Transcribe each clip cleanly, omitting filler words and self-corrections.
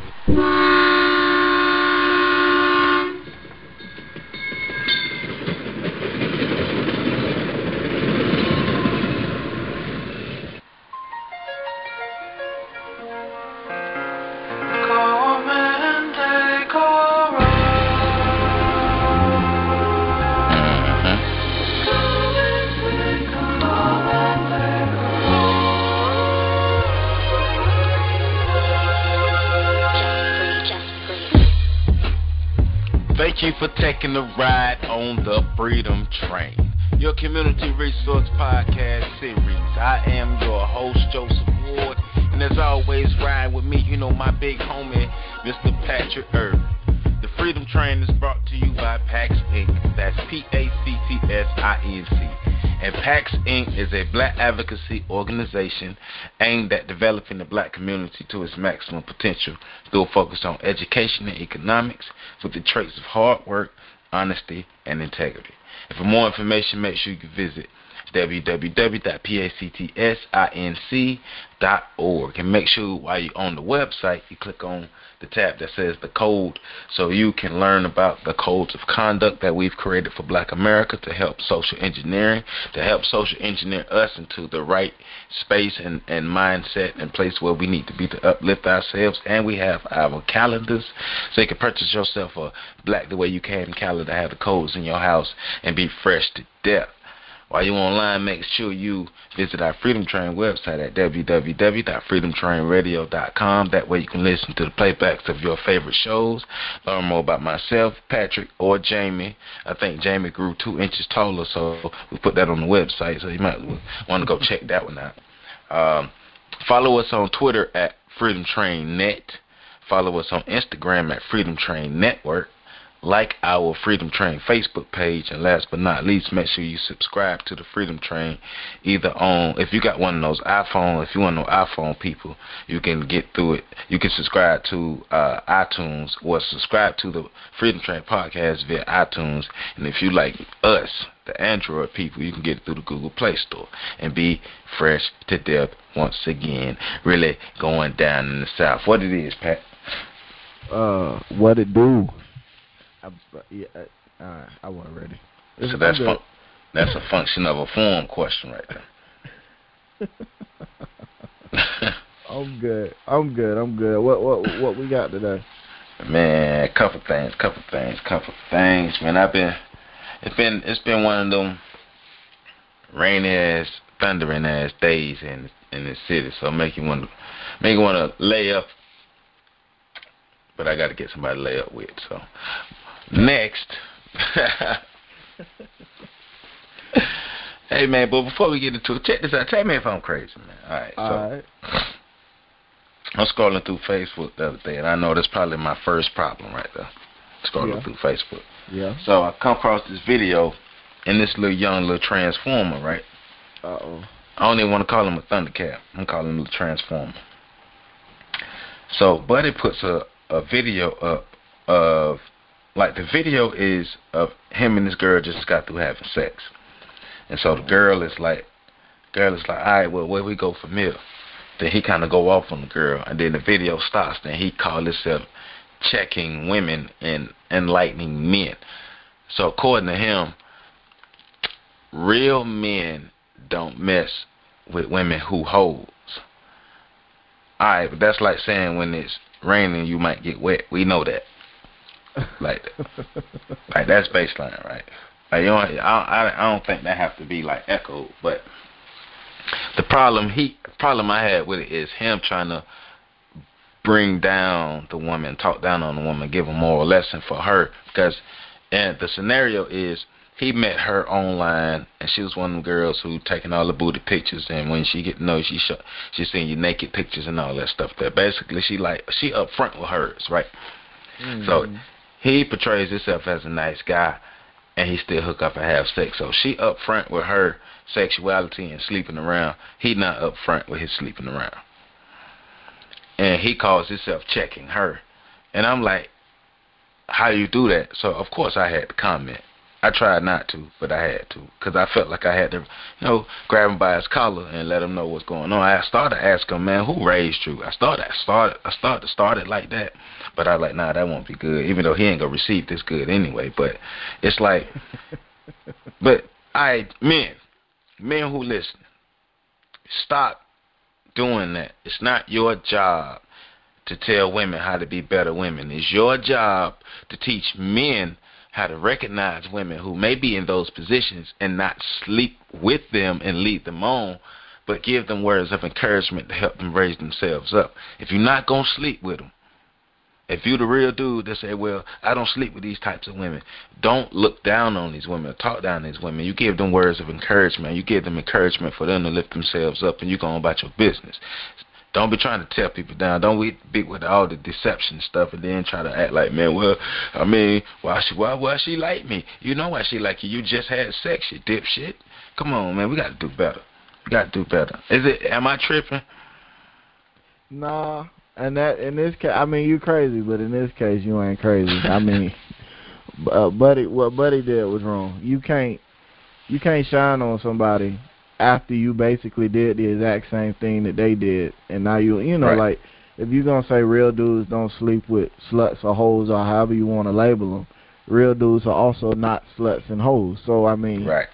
Thank you for taking a ride on the Freedom Train, your community resource podcast series. I am your host, Joseph Ward, and as always, ride with me, my big homie, Mr. Patrick Irvin. The Freedom Train is brought to you by PAX Inc. That's PACTSINC. And PAX Inc. is a black advocacy organization aimed at developing the black community to its maximum potential through a focus on education and economics with the traits of hard work, honesty, and integrity. And for more information, make sure you visit www.pactsinc.org. And make sure while you're on the website, you click on the tab that says the code so you can learn about the codes of conduct that we've created for Black America to help social engineering, to help social engineer us into the right space and mindset and place where we need to be to uplift ourselves. And we have our calendars so you can purchase yourself a Black the Way You Can calendar, have the codes in your house, and be fresh to death. While you're online, make sure you visit our Freedom Train website at www.freedomtrainradio.com. That way you can listen to the playbacks of your favorite shows, learn more about myself, Patrick, or Jamie. I think Jamie grew 2 inches taller, so we put that on the website, so you might want to go check that one out. Follow us on Twitter at Freedom Train Net. Follow us on Instagram at Freedom Train Network. Like our Freedom Train Facebook page, and last but not least, make sure you subscribe to the Freedom Train either on, if you got one of those iPhones, if you want to know iPhone people, you can get through it. You can subscribe to iTunes or subscribe to the Freedom Train podcast via iTunes. And if you like us, the Android people, you can get it through the Google Play Store and be fresh to death once again. Really going down in the South. What it is, Pat? What it do? I wasn't ready. So that's a function of a form question right there. I'm good. What we got today? Man, couple things. Man, it's been one of them rainy ass, thundering ass days in the city. So make you want to lay up, but I got to get somebody to lay up with. So. Next. Hey, man, but before we get into it, check this out. Tell me if I'm crazy, man. All right. I'm scrolling through Facebook the other day, and I know that's probably my first problem right there. Scrolling through Facebook. Yeah. So I come across this video, and this young transformer, right? Uh-oh. I don't even want to call him a Thundercat. I'm calling him a transformer. So Buddy puts a video up of, like, the video is of him and this girl just got through having sex. And so the girl is like, all right, well, where we go from here? Then he kind of go off on the girl, and then the video stops. Then he called himself checking women and enlightening men. So according to him, real men don't mess with women who holds. All right, but that's like saying when it's raining, you might get wet. We know that. Like that's baseline, right? Like, I don't think that have to be like echoed, but the problem I had with it is him trying to bring down the woman, talk down on the woman, give a moral lesson for her, because and the scenario is he met her online, and she was one of the girls who taking all the booty pictures, and when she get to know you, she seeing you naked pictures and all that stuff. That basically she up front with hers, right? Mm-hmm. So he portrays himself as a nice guy, and he still hook up and have sex. So she up front with her sexuality and sleeping around. He not up front with his sleeping around. And he calls himself checking her. And I'm like, how you do that? So, of course, I had to comment. I tried not to, but I had to, because I felt like I had to, grab him by his collar and let him know what's going on. I started asking him, man, who raised you? I started like that, but I was like, nah, that won't be good, even though he ain't gonna receive this good anyway. But it's like, but men who listen, stop doing that. It's not your job to tell women how to be better women. It's your job to teach men how to recognize women who may be in those positions and not sleep with them and lead them on, but give them words of encouragement to help them raise themselves up. If you're not going to sleep with them, if you the real dude that say, well, I don't sleep with these types of women, don't look down on these women or talk down on these women. You give them words of encouragement. You give them encouragement for them to lift themselves up, and you go on about your business. Don't be trying to tear people down. Don't be with all the deception stuff and then try to act like, man, well, I mean, why she like me? You know why she like you. You just had sex, you dipshit. Come on, man. We got to do better. We got to do better. Am I tripping? Nah, and that in this case, I mean, you crazy, but in this case, you ain't crazy. I mean, Buddy, what Buddy did was wrong. You can't shine on somebody after you basically did the exact same thing that they did, and now Right. like, if you're gonna say real dudes don't sleep with sluts or hoes or however you want to label them, real dudes are also not sluts and hoes. So I mean, Right.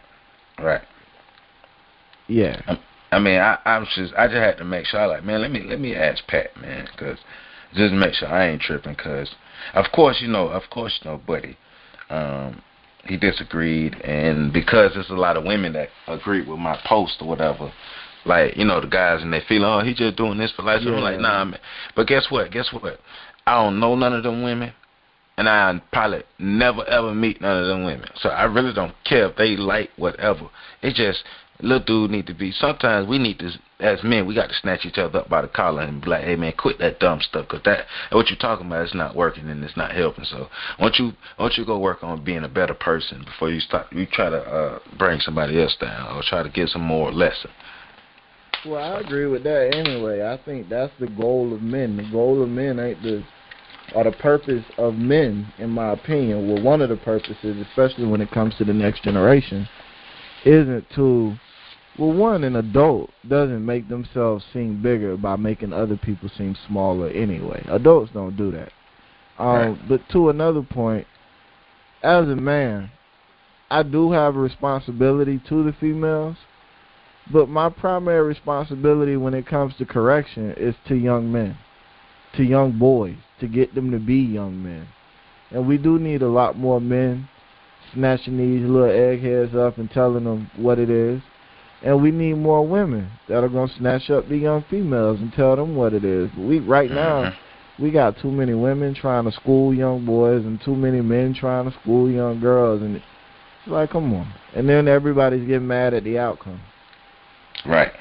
yeah. I mean, I just had to make sure. Like, man, let me ask Pat, man, cause just make sure I ain't tripping. Cause of course, Buddy, he disagreed, and because there's a lot of women that agreed with my post or whatever. Like, the guys and they feel, oh, he just doing this for life. So I'm like, nah, man. But guess what? I don't know none of them women, and I probably never ever meet none of them women. So I really don't care if they like whatever. It's just little dude need to be. Sometimes we need to, as men, we got to snatch each other up by the collar and be like, hey man, quit that dumb stuff, cause that what you're talking about is not working and it's not helping. So why don't you go work on being a better person before you try to bring somebody else down or try to give some more lesson. Well, I agree with that anyway. I think that's the goal of men. The goal of men or the purpose of men, in my opinion, well, one of the purposes, especially when it comes to the next generation, isn't to, well, one, an adult doesn't make themselves seem bigger by making other people seem smaller anyway. Adults don't do that. Right. But to another point, as a man, I do have a responsibility to the females, but my primary responsibility when it comes to correction is to young men, to young boys, to get them to be young men. And we do need a lot more men snatching these little eggheads up and telling them what it is. And we need more women that are going to snatch up the young females and tell them what it is. But right now, we got too many women trying to school young boys and too many men trying to school young girls. And it's like, come on. And then everybody's getting mad at the outcome. Right.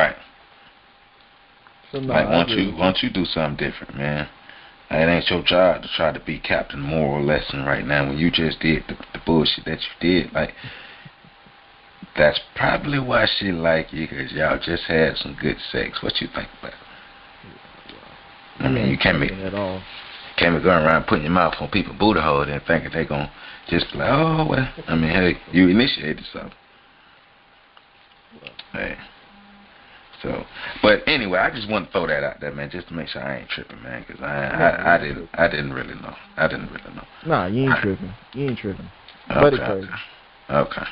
So, no, Like, won't you do something different, man? It ain't your job to try to be Captain Moral Lesson right now when you just did the bullshit that you did. Like, that's probably why she like you, because y'all just had some good sex. What you think about it? I mean, you can't be going around putting your mouth on people's booty hole and thinking they gonna just be like, oh, well, I mean, hey, you initiated something. Hey. So, but anyway, I just want to throw that out there, man, just to make sure I ain't tripping, man, because I didn't really know. Nah, you ain't tripping. Buddy Okay. crazy. Okay.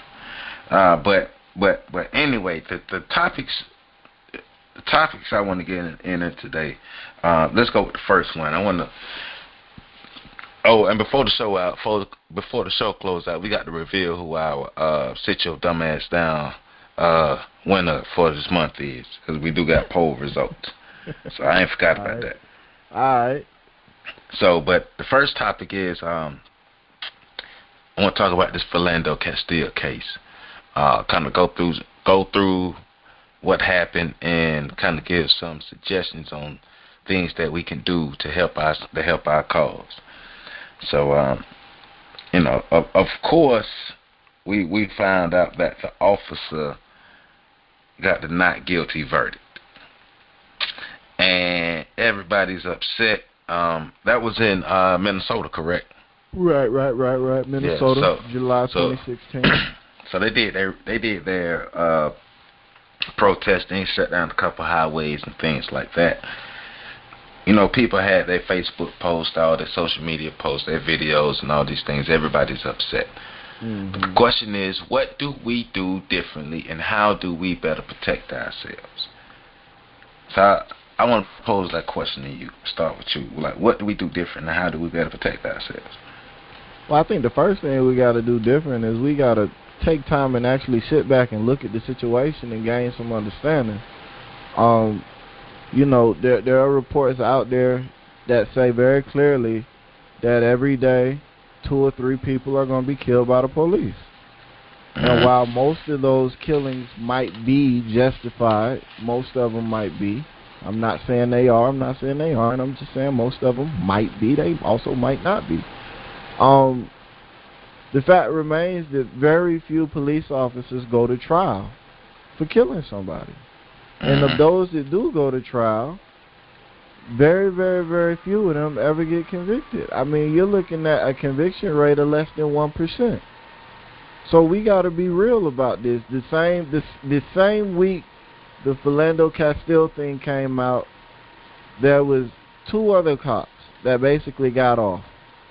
But anyway, the topics I want to get in today. Let's go with the first one. I want to. Oh, and before the show closes out, we got to reveal who our sit your dumb ass down winner for this month is, because we do got poll results. So I ain't forgot about that. All right. So, but the first topic is I want to talk about this Philando Castile case. Kind of go through what happened and kind of give some suggestions on things that we can do to help our cause. So, of course, we found out that the officer got the not guilty verdict, and everybody's upset. That was in Minnesota, correct? Right. Minnesota, July so 2016. so they did their protesting, shut down a couple highways and things like that. You know, people had their Facebook posts, all their social media posts, their videos, and all these things. Everybody's upset. Mm-hmm. But the question is, what do we do differently, and how do we better protect ourselves? So I want to pose that question to you. Start with you. Like, what do we do different, and how do we better protect ourselves? Well, I think the first thing we got to do different is we got to take time and actually sit back and look at the situation and gain some understanding. You know, there are reports out there that say very clearly that every day 2 or 3 people are going to be killed by the police. And while most of those killings might be justified, most of them might be. I'm not saying they are. I'm not saying they aren't. I'm just saying most of them might be. They also might not be. The fact remains that very few police officers go to trial for killing somebody. And of those that do go to trial, very few of them ever get convicted. I mean, you're looking at a conviction rate of less than 1%. So we got to be real about this. The same week the Philando Castile thing came out, there was 2 other cops that basically got off.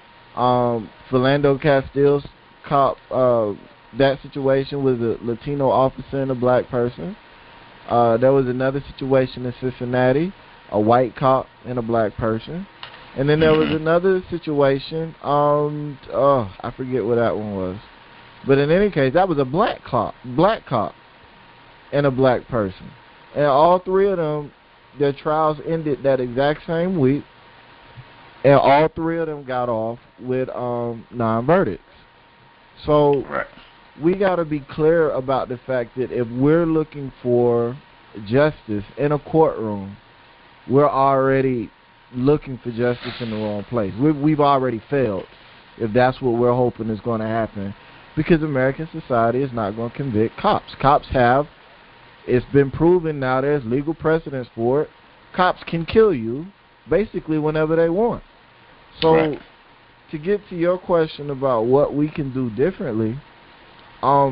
Philando Castile's cop, that situation was a Latino officer and a black person. There was another situation in Cincinnati, a white cop and a black person. And then there was another situation, I forget what that one was. But in any case, that was a black cop and a black person. And all 3 of them, their trials ended that exact same week. And all 3 of them got off with non-verdicts. So we got to be clear about the fact that if we're looking for justice in a courtroom, we're already looking for justice in the wrong place. We've already failed if that's what we're hoping is going to happen, because American society is not going to convict cops. Cops have, it's been proven now, there's legal precedence for it. Cops can kill you basically whenever they want. So to get to your question about what we can do differently, I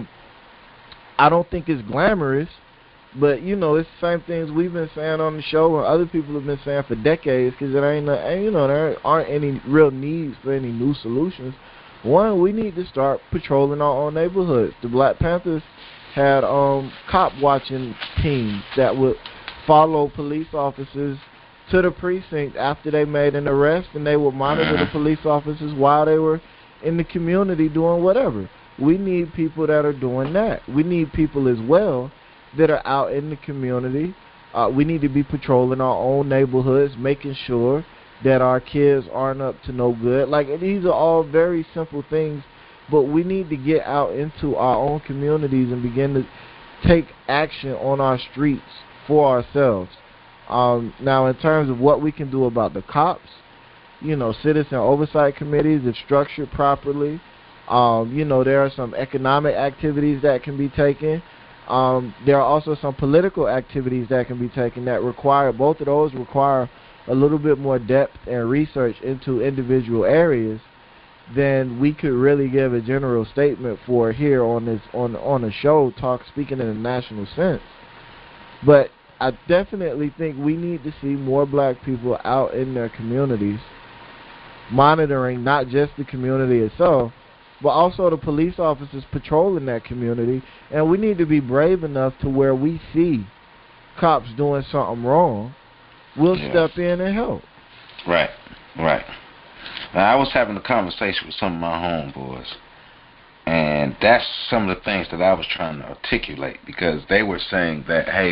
don't think it's glamorous, but you know, it's the same things we've been saying on the show and other people have been saying for decades, because there aren't any real needs for any new solutions. One, we need to start patrolling our own neighborhoods. The Black Panthers had cop watching teams that would follow police officers to the precinct after they made an arrest, and they would monitor the police officers while they were in the community doing whatever. We need people that are doing that. We need people as well that are out in the community. We need to be patrolling our own neighborhoods, making sure that our kids aren't up to no good. Like, these are all very simple things, but we need to get out into our own communities and begin to take action on our streets for ourselves. Now, in terms of what we can do about the cops, you know, citizen oversight committees, if structured properly, you know, there are some economic activities that can be taken. There are also some political activities that can be taken that require, both of those require a little bit more depth and research into individual areas than we could really give a general statement for here on this on the show, speaking in a national sense. But I definitely think we need to see more black people out in their communities, monitoring not just the community itself, but also the police officers patrolling that community. And we need to be brave enough to where we see cops doing something wrong, we'll step in and help. Right. Now, I was having a conversation with some of my homeboys, and that's some of the things that I was trying to articulate, because they were saying that, hey,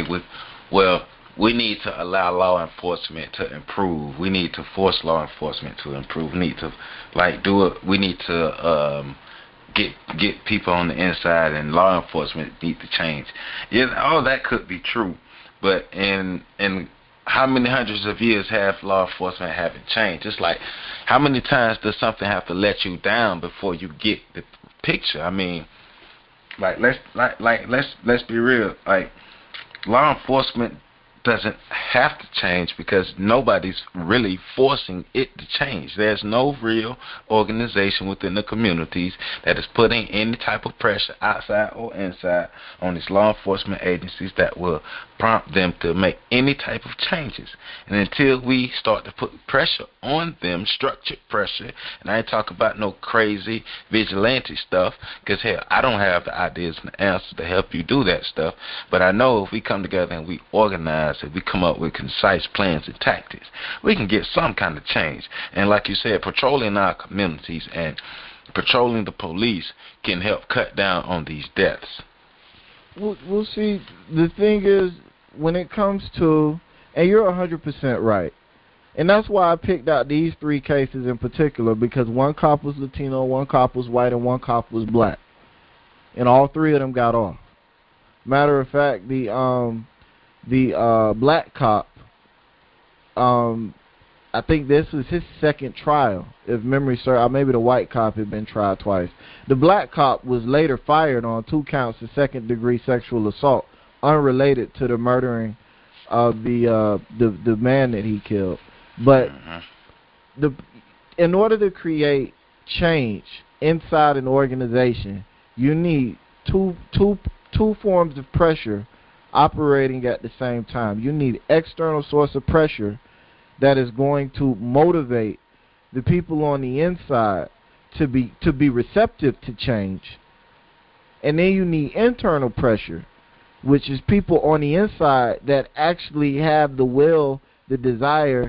we need to allow law enforcement to improve. We need to force law enforcement to improve. We need to do it. We need to get people on the inside, and law enforcement need to change. Yeah, all that could be true, but in how many hundreds of years have law enforcement haven't changed? It's like, how many times does something have to let you down before you get the picture? I mean, let's be real. Like, law enforcement doesn't have to change because nobody's really forcing it to change. There's no real organization within the communities that is putting any type of pressure outside or inside on these law enforcement agencies that will prompt them to make any type of changes. And until we start to put pressure on them, structured pressure, and I ain't talking about no crazy vigilante stuff, because hell, I don't have the ideas and the answers to help you do that stuff, but I know if we come together and we organize, if we come up with concise plans and tactics, we can get some kind of change. And like you said, patrolling our communities and patrolling the police can help cut down on these deaths. We'll see. The thing is, when it comes to, and you're 100% right, and that's why I picked out these three cases in particular, because one cop was Latino, one cop was white, and one cop was black, and all three of them got off. Matter of fact, the black cop, I think this was his second trial, if memory serves. Maybe the white cop had been tried twice. The black cop was later fired on 2 counts of second-degree sexual assault, unrelated to the murdering of the man that he killed. But in order to create change inside an organization, you need two forms of pressure operating at the same time. You need external source of pressure that is going to motivate the people on the inside to be receptive to change. And then you need internal pressure, which is people on the inside that actually have the will, the desire,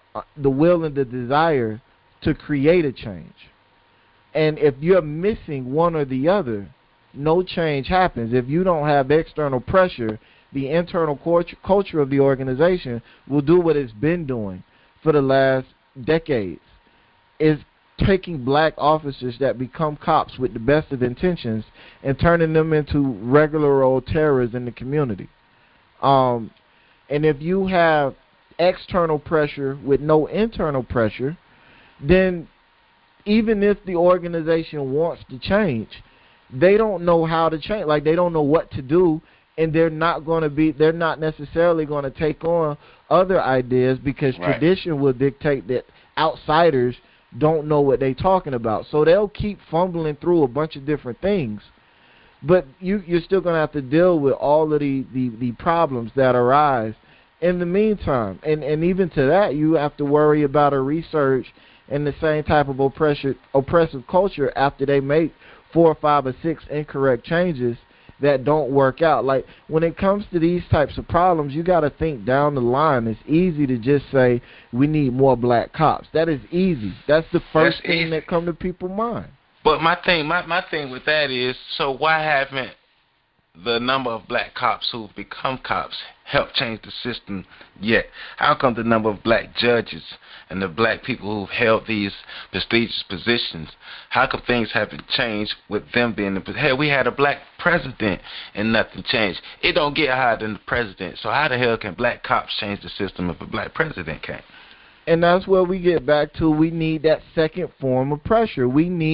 to create a change. And if you're missing one or the other, no change happens. If you don't have external pressure, the internal culture of the organization will do what it's been doing for the last decades, is taking black officers that become cops with the best of intentions and turning them into regular old terrorists in the community. And if you have external pressure with no internal pressure, then even if the organization wants to change, they don't know how to change. Like, they don't know what to do, and they're not necessarily going to take on other ideas, because tradition will dictate that outsiders don't know what they're talking about. So they'll keep fumbling through a bunch of different things. But you're still going to have to deal with all of the problems that arise in the meantime. And even to that, you have to worry about a research and the same type of oppressive culture after they make 4 or 5 or 6 incorrect changes that don't work out. Like, when it comes to these types of problems, you got to think down the line. It's easy to just say we need more black cops. That is easy. That's the first thing that come to people's mind. But my thing with that is, so why haven't the number of black cops who've become cops helped change the system yet? How come the number of black judges and the black people who've held these prestigious positions, how come things haven't changed with them being the... Hell, we had a black president and nothing changed. It don't get higher than the president. So how the hell can black cops change the system if a black president can't? And that's where we get back to, we need that second form of pressure.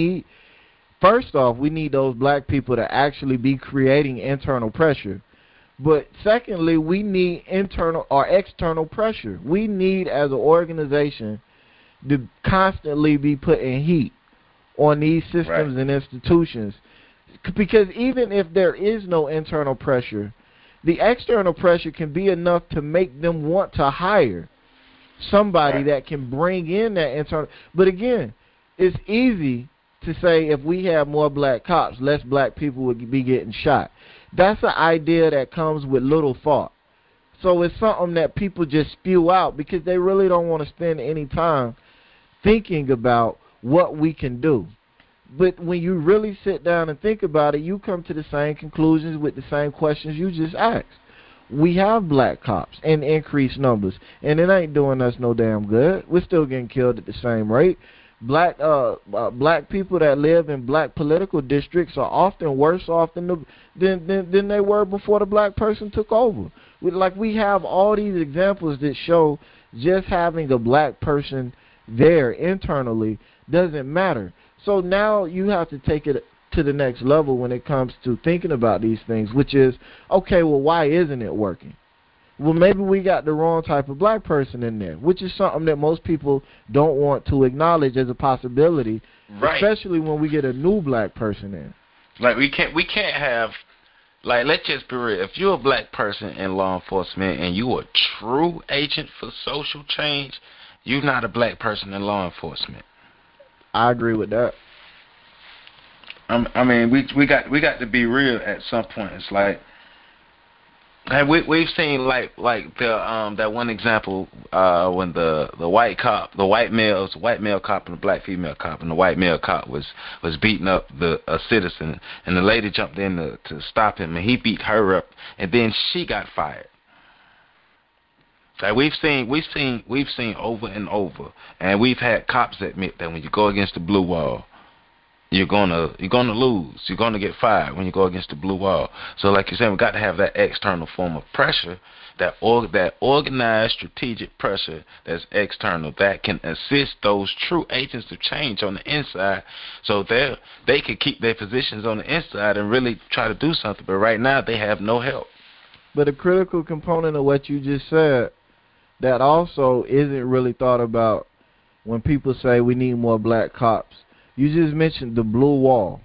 First off, we need those black people to actually be creating internal pressure. But secondly, we need internal or external pressure. We need, as an organization, to constantly be putting heat on these systems and institutions. Because even if there is no internal pressure, the external pressure can be enough to make them want to hire somebody that can bring in that internal. But again, it's easy to say if we have more black cops, less black people would be getting shot. That's an idea that comes with little thought. So it's something that people just spew out because they really don't want to spend any time thinking about what we can do. But when you really sit down and think about it, you come to the same conclusions with the same questions you just asked. We have black cops in increased numbers, and it ain't doing us no damn good. We're still getting killed at the same rate. Black people that live in black political districts are often worse off than they were before the black person took over. We have all these examples that show just having a black person there internally doesn't matter. So now you have to take it to the next level when it comes to thinking about these things, which is, okay, well, why isn't it working? Well, maybe we got the wrong type of black person in there, which is something that most people don't want to acknowledge as a possibility, Right. especially when we get a new black person in. Like we can't have, like, let's just be real. If you're a black person in law enforcement and you a true agent for social change, you're not a black person in law enforcement. I agree with that. I mean, we got to be real at some point. It's like, and we've seen like the that one example when the white cop, the white male cop and the black female cop, and the white male cop was beating up a citizen, and the lady jumped in to stop him, and he beat her up, and then she got fired. Like we've seen over and over, and we've had cops admit that when you go against the blue wall, you're gonna lose. You're gonna get fired when you go against the blue wall. So, like you're saying, we got to have that external form of pressure, that organized, strategic pressure that's external that can assist those true agents of change on the inside, so they can keep their positions on the inside and really try to do something. But right now, they have no help. But a critical component of what you just said that also isn't really thought about when people say we need more black cops. You just mentioned the blue wall.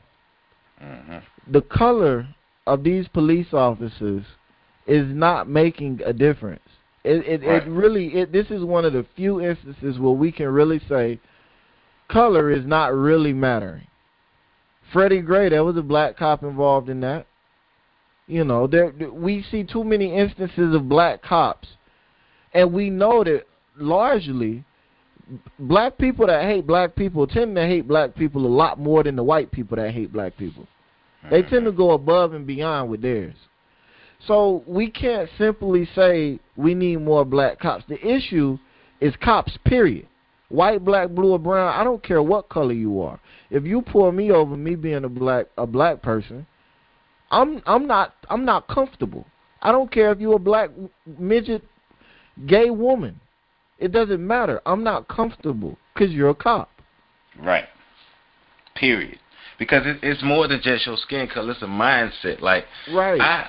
The color of these police officers is not making a difference. It really, this is one of the few instances where we can really say color is not really mattering. Freddie Gray, there was a black cop involved in that. You know, we see too many instances of black cops, and we know that largely black people that hate black people tend to hate black people a lot more than the white people that hate black people. They tend to go above and beyond with theirs. So we can't simply say we need more black cops. The issue is cops, period. White, black, blue, or brown, I don't care what color you are. If you pull me over, me being a black person, I'm not comfortable. I don't care if you're a black midget gay woman. It doesn't matter. I'm not comfortable because you're a cop. Right. Period. Because it's more than just your skin color. It's a mindset. Like, right.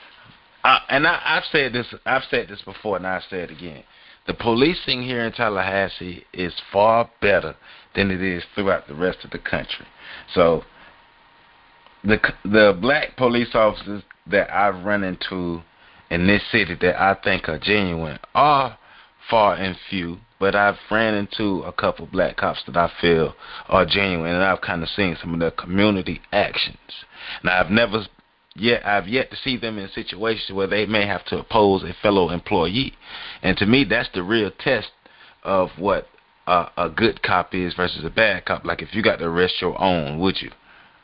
I've said this before, and I say it again. The policing here in Tallahassee is far better than it is throughout the rest of the country. So the black police officers that I've run into in this city that I think are genuine are far and few, but I've ran into a couple black cops that I feel are genuine, and I've kind of seen some of their community actions. Now, I've yet to see them in situations where they may have to oppose a fellow employee, and to me, that's the real test of what a good cop is versus a bad cop. Like, if you got to arrest your own, would you?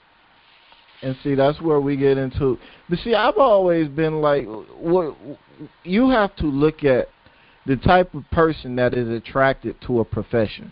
And see, that's where we get into. But see, I've always been like, what you have to look at the type of person that is attracted to a profession.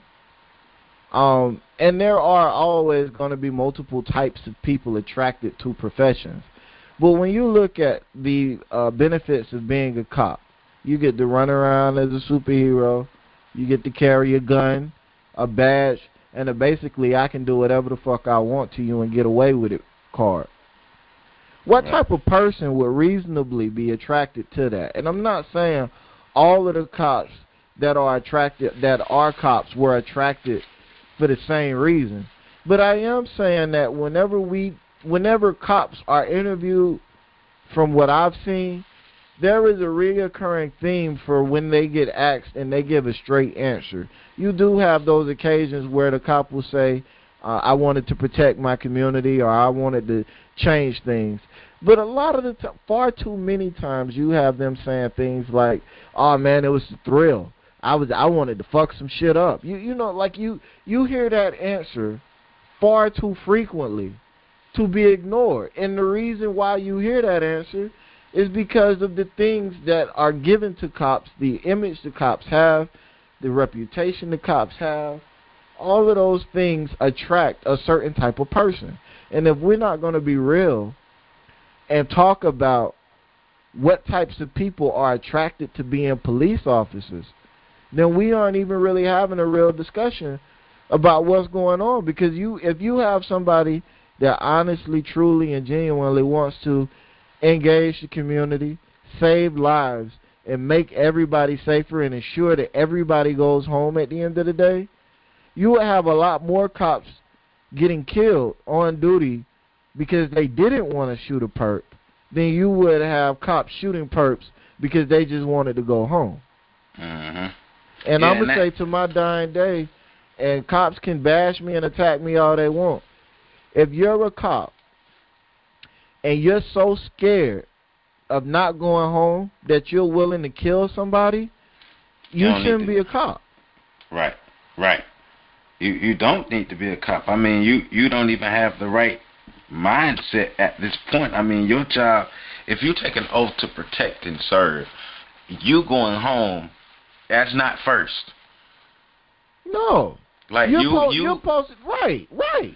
And there are always going to be multiple types of people attracted to professions. But when you look at the benefits of being a cop, you get to run around as a superhero, you get to carry a gun, a badge, and basically I can do whatever the fuck I want to you and get away with it card. What type of person would reasonably be attracted to that? And I'm not saying all of the cops that are cops were attracted for the same reason. But I am saying that whenever cops are interviewed, from what I've seen, there is a reoccurring theme for when they get asked and they give a straight answer. You do have those occasions where the cop will say, I wanted to protect my community, or I wanted to change things. But a lot of the time, far too many times, you have them saying things like, "Oh man, it was a thrill. I wanted to fuck some shit up." You know, like you hear that answer far too frequently to be ignored. And the reason why you hear that answer is because of the things that are given to cops, the image the cops have, the reputation the cops have. All of those things attract a certain type of person. And if we're not going to be real and talk about what types of people are attracted to being police officers, then we aren't even really having a real discussion about what's going on. Because if you have somebody that honestly, truly, and genuinely wants to engage the community, save lives, and make everybody safer and ensure that everybody goes home at the end of the day, you would have a lot more cops getting killed on duty because they didn't want to shoot a perp than you would have cops shooting perps because they just wanted to go home. Mm-hmm. And I'm going to say to my dying day, and cops can bash me and attack me all they want, if you're a cop and you're so scared of not going home that you're willing to kill somebody, you shouldn't be a cop. Right. You don't need to be a cop. I mean, you don't even have the right mindset at this point. I mean, your job, if you take an oath to protect and serve, you going home, that's not first. No. Like you're supposed to, right.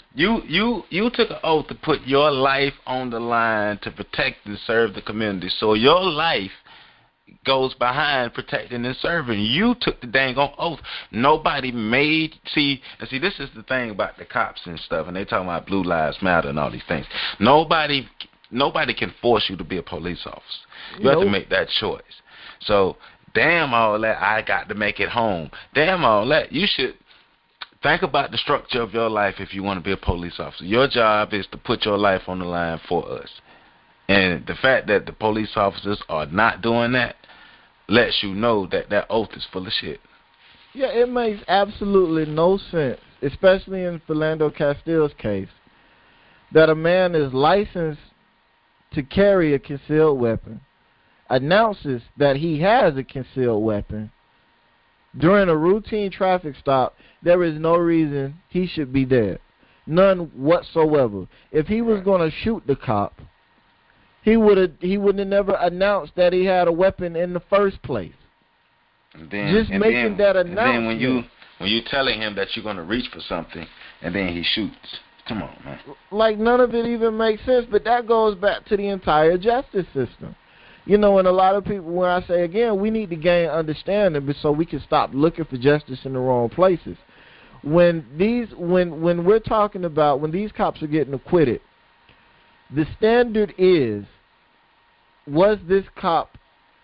You took an oath to put your life on the line to protect and serve the community. So your life goes behind protecting and serving. You took the dang on oath. Nobody made see. This is the thing about the cops and stuff, and they talking about Blue Lives Matter and all these things. Nobody can force you to be a police officer. You have to make that choice. So damn all that. I got to make it home. Damn all that. You should think about the structure of your life if you want to be a police officer. Your job is to put your life on the line for us. And the fact that the police officers are not doing that lets you know that that oath is full of shit. Yeah, it makes absolutely no sense, especially in Philando Castile's case, that a man is licensed to carry a concealed weapon, announces that he has a concealed weapon. During a routine traffic stop, there is no reason he should be there. None whatsoever. If he was going to shoot the cop, he would have never announced that he had a weapon in the first place. Just making that announcement. And then when you telling him that you're going to reach for something, and then he shoots. Come on, man. Like, none of it even makes sense, but that goes back to the entire justice system. You know, and a lot of people, when I say, again, we need to gain understanding so we can stop looking for justice in the wrong places. When we're talking about, when these cops are getting acquitted, the standard is, was this cop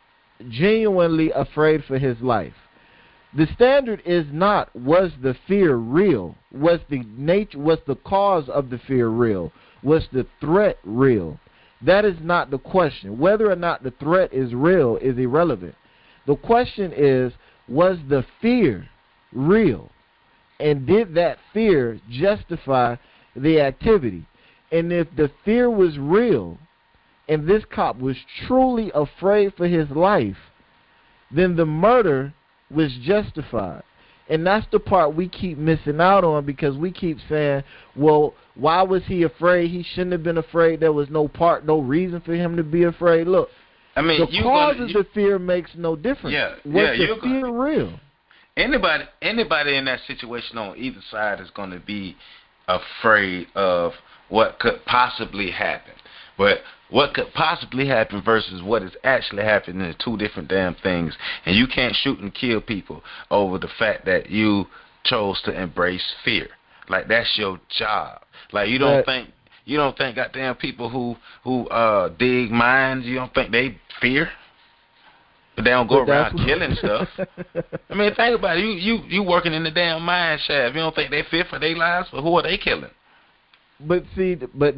genuinely afraid for his life? The standard is not, was the fear real? Was the cause of the fear real? Was the threat real? That is not the question. Whether or not the threat is real is irrelevant. The question is, was the fear real? And did that fear justify the activity? And if the fear was real, and this cop was truly afraid for his life, then the murder was justified. And that's the part we keep missing out on, because we keep saying, well, why was he afraid? He shouldn't have been afraid. There was no reason for him to be afraid. Look, I mean, the cause of the fear makes no difference. Was the fear real? Anybody in that situation on either side is going to be afraid of what could possibly happen. But what could possibly happen versus what is actually happening is two different damn things. And you can't shoot and kill people over the fact that you chose to embrace fear. Like, that's your job. Like, you don't think goddamn people who dig mines, you don't think they fear? But they don't go around killing stuff. I mean, think about it. You working in the damn mine shaft. You don't think they fear for their lives? But who are they killing? But see,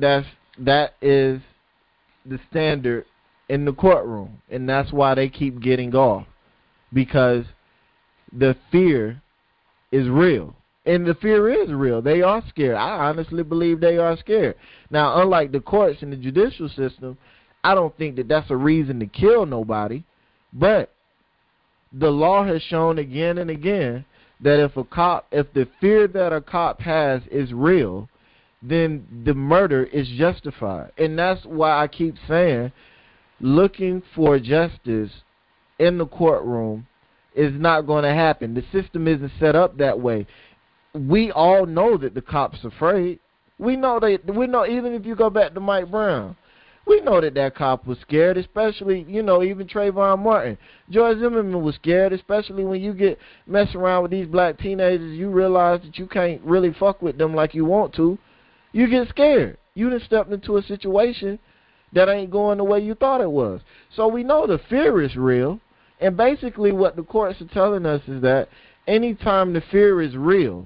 that is the standard in the courtroom, and that's why they keep getting off, because the fear is real. And the fear is real. They are scared. I honestly believe they are scared. Now, unlike the courts and the judicial system, I don't think that that's a reason to kill nobody. But the law has shown again and again that if the fear that a cop has is real, then the murder is justified. And that's why I keep saying looking for justice in the courtroom is not going to happen. The system isn't set up that way. We all know that the cop's afraid. We know, even if you go back to Mike Brown, we know that cop was scared, especially, even Trayvon Martin. George Zimmerman was scared, especially when you get mess around with these black teenagers, you realize that you can't really fuck with them like you want to. You get scared. You done stepped into a situation that ain't going the way you thought it was. So we know the fear is real. And basically what the courts are telling us is that anytime the fear is real,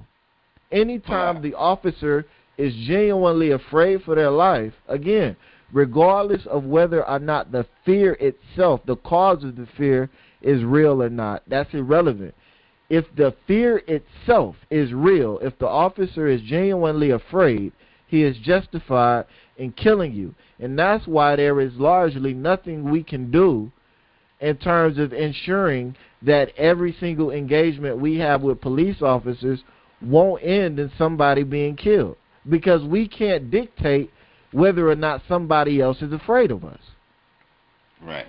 anytime the officer is genuinely afraid for their life, again, regardless of whether or not the fear itself, the cause of the fear, is real or not, that's irrelevant. If the fear itself is real, if the officer is genuinely afraid, he is justified in killing you. And that's why there is largely nothing we can do in terms of ensuring that every single engagement we have with police officers won't end in somebody being killed. Because we can't dictate whether or not somebody else is afraid of us. Right.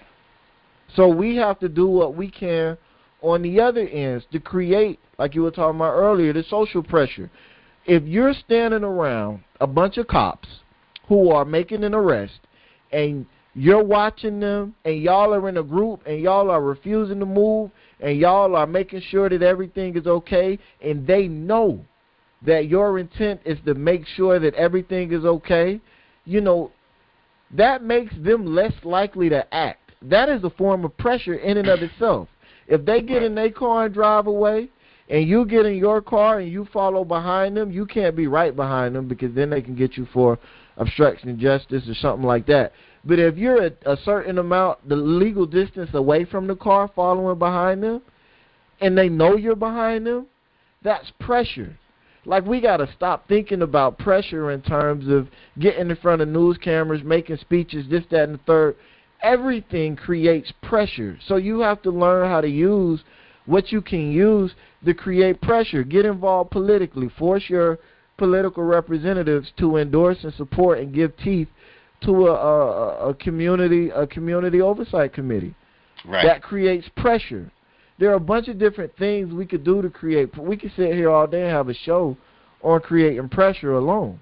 So we have to do what we can on the other ends to create, like you were talking about earlier, the social pressure. If you're standing around a bunch of cops who are making an arrest and you're watching them and y'all are in a group and y'all are refusing to move and y'all are making sure that everything is okay, and they know that your intent is to make sure that everything is okay, you know, that makes them less likely to act. That is a form of pressure in and of itself. If they get in their car and drive away, and you get in your car and you follow behind them, you can't be right behind them because then they can get you for obstruction of justice or something like that. But if you're at a certain amount, the legal distance away from the car, following behind them, and they know you're behind them, that's pressure. Like, we got to stop thinking about pressure in terms of getting in front of news cameras, making speeches, this, that, and the third. Everything creates pressure. So you have to learn how to use what you can use to create pressure. Get involved politically. Force your political representatives to endorse and support and give teeth to a community oversight committee. Right. That creates pressure. There are a bunch of different things we could do to create. We could sit here all day and have a show on creating pressure alone.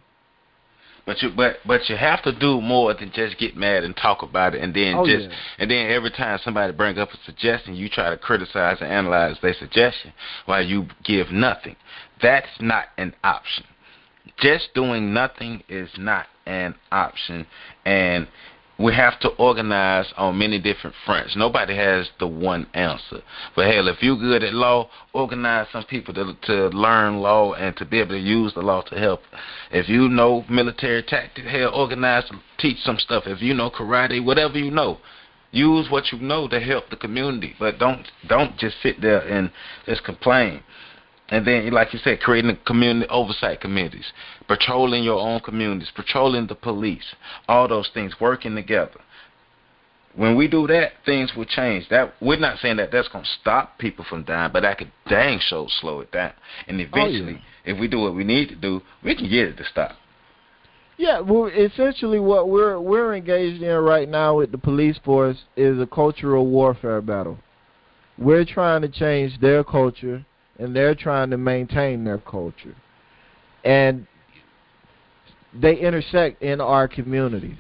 But you have to do more than just get mad and talk about it, and then and then every time somebody bring up a suggestion, you try to criticize and analyze their suggestion while you give nothing. That's not an option. Just doing nothing is not an option, and we have to organize on many different fronts. Nobody has the one answer. But hell, if you're good at law, organize some people to learn law and to be able to use the law to help. If you know military tactics, hell, organize, teach some stuff. If you know karate, whatever you know, use what you know to help the community. But don't just sit there and just complain. And then, like you said, creating community oversight committees, patrolling your own communities, patrolling the police, all those things, working together. When we do that, things will change. That we're not saying that that's going to stop people from dying, but that could dang sure slow it down. And eventually, if we do what we need to do, we can get it to stop. Yeah, well, essentially what we're engaged in right now with the police force is a cultural warfare battle. We're trying to change their culture, and they're trying to maintain their culture. And they intersect in our communities.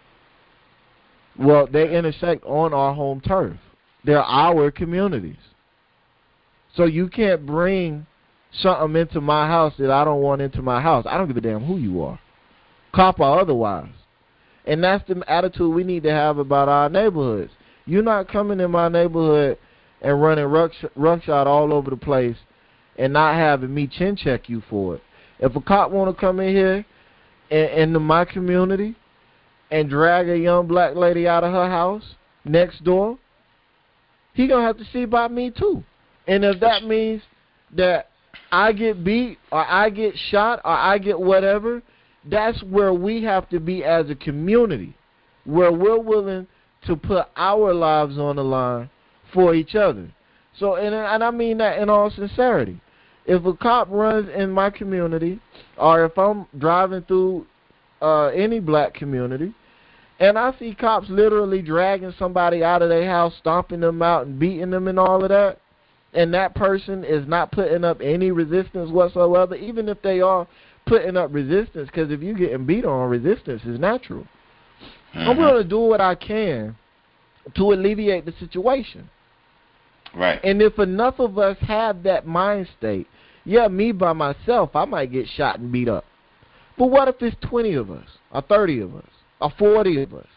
Well, they intersect on our home turf. They're our communities. So you can't bring something into my house that I don't want into my house. I don't give a damn who you are, cop or otherwise. And that's the attitude we need to have about our neighborhoods. You're not coming in my neighborhood and running ruckshot all over the place and not having me chin check you for it. If a cop want to come in here into my community and drag a young black lady out of her house next door, he gonna have to see about me too. And if that means that I get beat or I get shot or I get whatever, that's where we have to be as a community, where we're willing to put our lives on the line for each other. So, and I mean that in all sincerity. If a cop runs in my community, or if I'm driving through any black community, and I see cops literally dragging somebody out of their house, stomping them out and beating them and all of that, and that person is not putting up any resistance whatsoever, even if they are putting up resistance, because if you're getting beat on, resistance is natural. I'm going to do what I can to alleviate the situation. Right. And if enough of us have that mind state, yeah, me by myself, I might get shot and beat up. But what if it's 20 of us, or 30 of us, or 40 of us,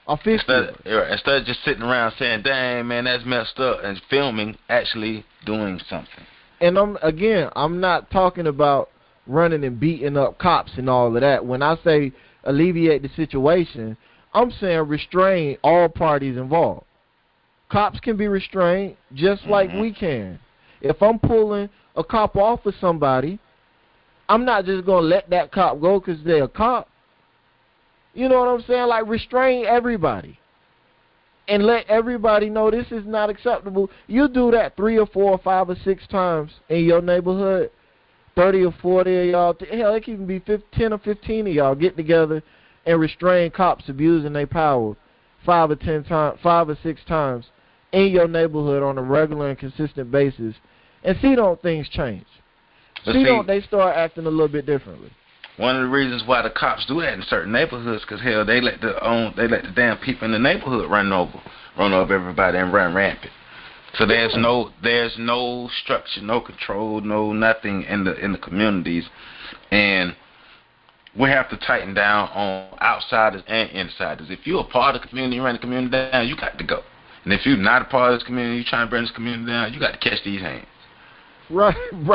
or 50 of us. Instead of just sitting around saying, dang, man, that's messed up, and filming, actually doing something. And I'm not talking about running and beating up cops and all of that. When I say alleviate the situation, I'm saying restrain all parties involved. Cops can be restrained just like we can. If I'm pulling a cop off of somebody, I'm not just going to let that cop go because they're a cop. You know what I'm saying? Like, restrain everybody. And let everybody know this is not acceptable. You do that 3 or 4 or 5 or 6 times in your neighborhood, 30 or 40 of y'all, hell, it can even be 10 or 15 of y'all get together and restrain cops abusing their power 5 or 6 times in your neighborhood on a regular and consistent basis, and see don't things change. Don't they start acting a little bit differently. One of the reasons why the cops do that in certain neighborhoods, because hell, they let the damn people in the neighborhood run over everybody and run rampant. So there's no structure, no control, no nothing in the communities, and we have to tighten down on outsiders and insiders. If you're a part of the community, you run the community down, you got to go. And if you're not a part of this community, you're trying to bring this community down, you got to catch these hands. Right.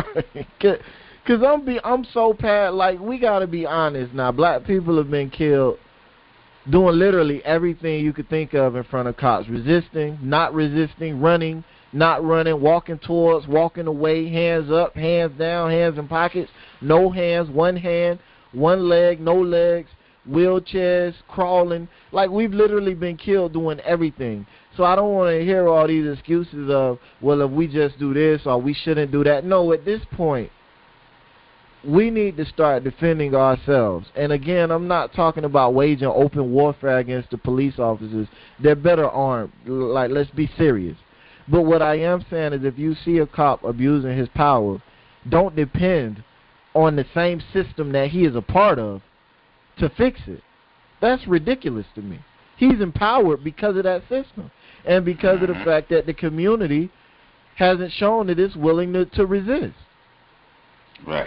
Cause I'm so bad. Like, we gotta be honest now. Black people have been killed doing literally everything you could think of in front of cops: resisting, not resisting, running, not running, walking towards, walking away, hands up, hands down, hands in pockets, no hands, one hand, one leg, no legs, wheelchairs, crawling. Like, we've literally been killed doing everything. So I don't want to hear all these excuses of, well, if we just do this or we shouldn't do that. No, at this point, we need to start defending ourselves. And again, I'm not talking about waging open warfare against the police officers. They're better armed. Like, let's be serious. But what I am saying is, if you see a cop abusing his power, don't depend on the same system that he is a part of to fix it. That's ridiculous to me. He's empowered because of that system and because of the fact that the community hasn't shown that it's willing to resist. Right.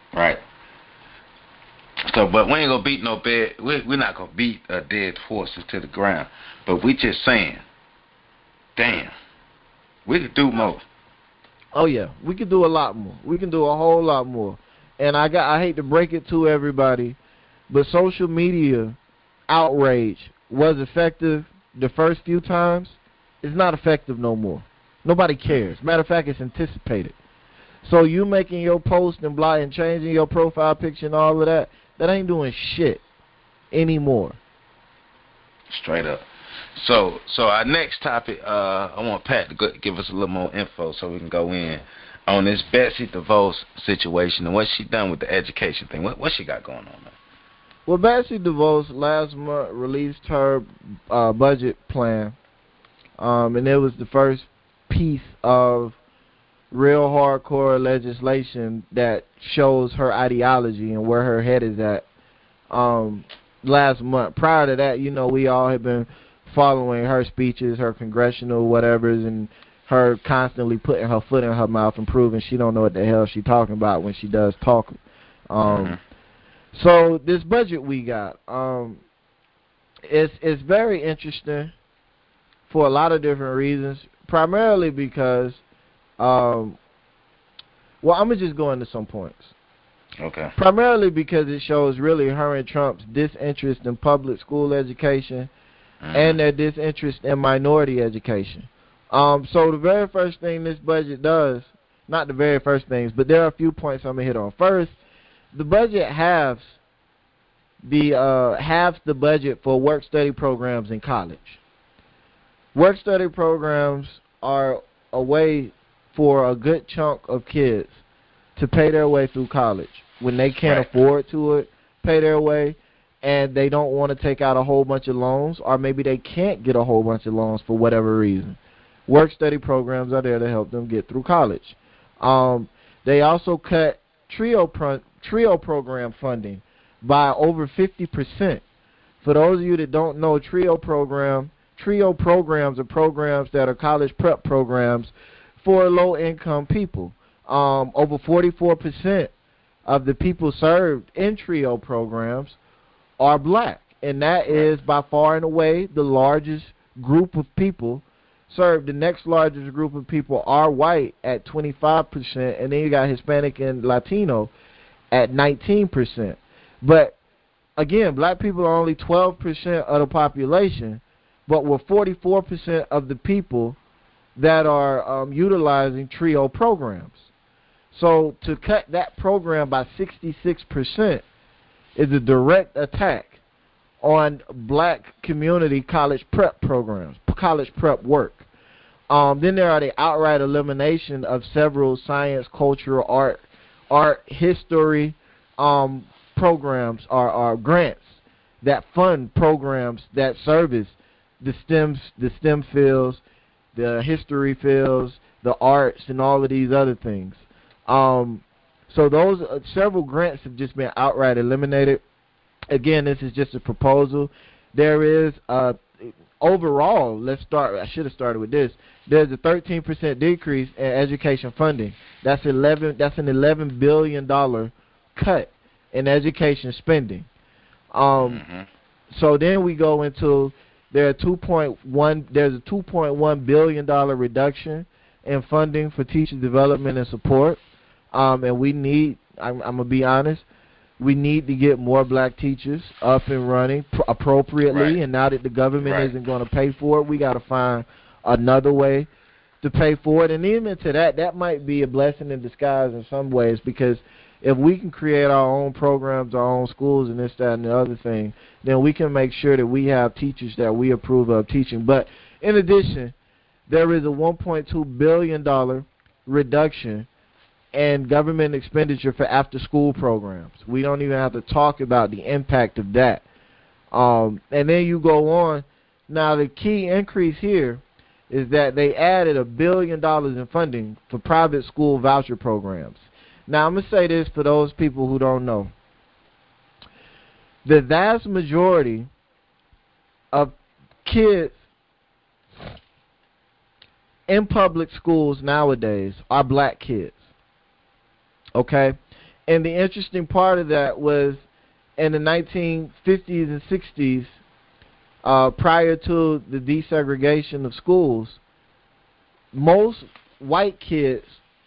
So, but we ain't gonna beat no bed. We're not gonna beat dead horses to the ground. But we just saying, damn, we could do more. Oh yeah, we could do a lot more. We can do a whole lot more. And I hate to break it to everybody, but social media outrage was effective the first few times. It's not effective no more. Nobody cares. Matter of fact, it's anticipated. So you making your post and changing your profile picture and all of that ain't doing shit anymore. Straight up. So our next topic, I want Pat to give us a little more info so we can go in on this Betsy DeVos situation and what she done with the education thing. What she got going on now? Well, Betsy DeVos last month released her budget plan, and it was the first piece of real hardcore legislation that shows her ideology and where her head is at. Last month, prior to that, we all had been following her speeches, her congressional whatevers, and her constantly putting her foot in her mouth and proving she don't know what the hell she talking about when she does talk. So this budget we got, it's very interesting for a lot of different reasons. Primarily because, well, I'm gonna just go into some points. Okay. Primarily because it shows really her and Trump's disinterest in public school education and their disinterest in minority education. So the very first thing this budget does, not the very first things, but there are a few points I'm gonna hit on. First, the budget halves the budget for work-study programs in college. Work-study programs are a way for a good chunk of kids to pay their way through college when they can't afford to pay their way, and they don't want to take out a whole bunch of loans, or maybe they can't get a whole bunch of loans for whatever reason. Work-study programs are there to help them get through college. They also cut TRIO program funding by over 50%. For those of you that don't know, TRIO programs are programs that are college prep programs for low-income people. Over 44% of the people served in TRIO programs are black. and that is by far and away the largest group of people served. The next largest group of people are white at 25%, and then you got Hispanic and Latino at 19%. But again, black people are only 12% of the population, but we're 44% of the people that are utilizing TRIO programs. So to cut that program by 66% is a direct attack on black community college prep programs, college prep work. Then there are the outright elimination of several science, culture, art, history programs or grants that fund programs that service the STEM fields, the history fields, the arts, and all of these other things. So those several grants have just been outright eliminated. Again, this is just a proposal. There is overall, I should have started with this. There's a 13% decrease in education funding. That's an $11 billion cut in education spending. So then we go into there's a $2.1 billion reduction in funding for teacher development and support. And we need, I'm going to be honest, we need to get more black teachers up and running appropriately. Right. And now that the government Right. isn't going to pay for it, we got to find another way to pay for it. And even to that might be a blessing in disguise in some ways, because if we can create our own programs, our own schools, and this, that, and the other thing, then we can make sure that we have teachers that we approve of teaching. But in addition, there is a $1.2 billion reduction and government expenditure for after-school programs. We don't even have to talk about the impact of that. And then you go on. Now, the key increase here is that they added $1 billion in funding for private school voucher programs. Now, I'm going to say this for those people who don't know. The vast majority of kids in public schools nowadays are black kids. Okay? And the interesting part of that was in the 1950s and 60s, prior to the desegregation of schools, most white kids,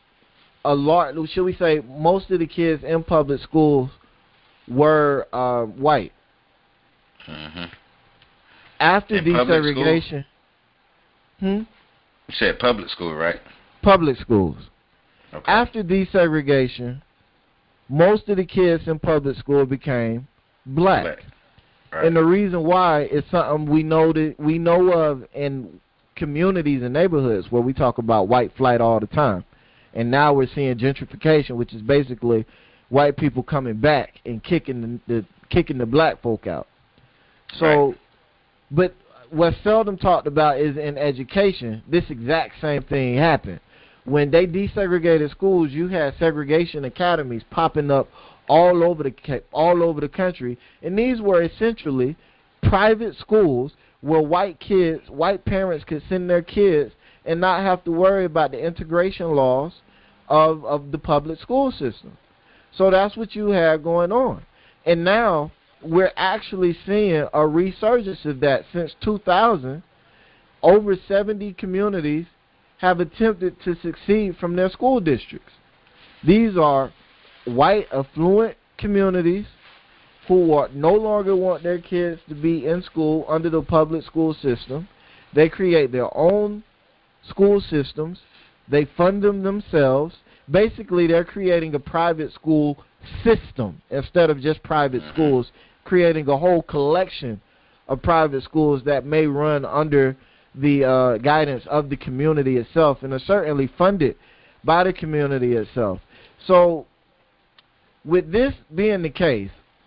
most of the kids in public schools were white. Mm-hmm. After in desegregation, You said public school, right? Public schools. Okay. After desegregation, most of the kids in public school became black. Right. And the reason why is something we know of in communities and neighborhoods where we talk about white flight all the time. And now we're seeing gentrification, which is basically white people coming back and kicking the black folk out. So, right. But what's seldom talked about is in education, this exact same thing happened. When they desegregated schools, you had segregation academies popping up all over the country, and these were essentially private schools where white parents could send their kids and not have to worry about the integration laws of the public school system. So that's what you have going on. And now we're actually seeing a resurgence of that. Since 2000, over 70 communities have attempted to succeed from their school districts. These are white, affluent communities who no longer want their kids to be in school under the public school system. They create their own school systems. They fund them themselves. Basically, they're creating a private school system instead of just private schools, creating a whole collection of private schools that may run under the guidance of the community itself and are certainly funded by the community itself. So with this being the case,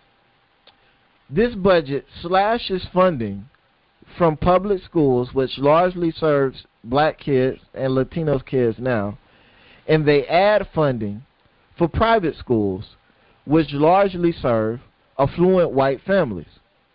this budget slashes funding from public schools, which largely serves black kids and Latino kids now, and they add funding for private schools, which largely serve affluent white families.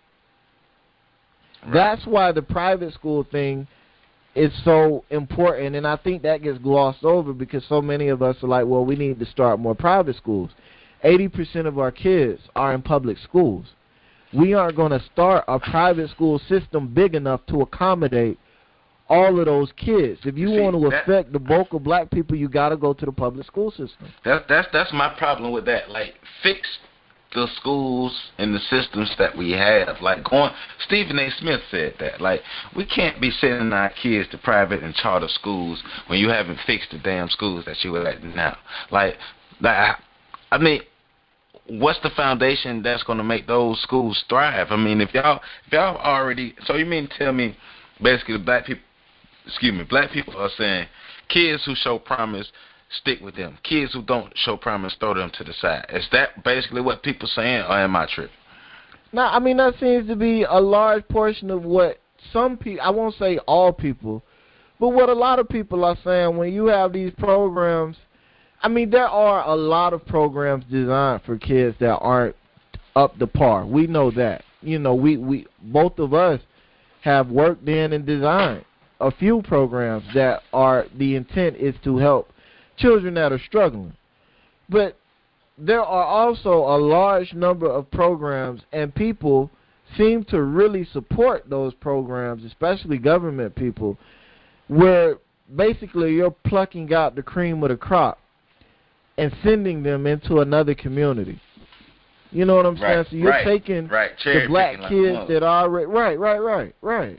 Right. That's why the private school thing is so important, and I think that gets glossed over because so many of us are like, well, we need to start more private schools. 80% of our kids are in public schools. we aren't going to start a private school system big enough to accommodate all of those kids. If you want to affect the bulk of black people, you got to go to the public school system. That's my problem with that. Like, fix the schools and the systems that we have. Like, Stephen A. Smith said that. Like, we can't be sending our kids to private and charter schools when you haven't fixed the damn schools that you are at now. Like I mean, what's the foundation that's going to make those schools thrive? I mean, if y'all already, so you mean to tell me basically black people are saying kids who show promise, stick with them. Kids who don't show promise, throw them to the side. Is that basically what people saying, or am I tripping? No, I mean, that seems to be a large portion of what some people, I won't say all people, but what a lot of people are saying when you have these programs. I mean, there are a lot of programs designed for kids that aren't up to par. We know that. You know, we both of us have worked in and designed a few programs that are, the intent is to help children that are struggling. But there are also a large number of programs, and people seem to really support those programs, especially government people, where basically you're plucking out the cream of the crop and sending them into another community. You know what I'm saying? So you're taking the black kids that are already... Right.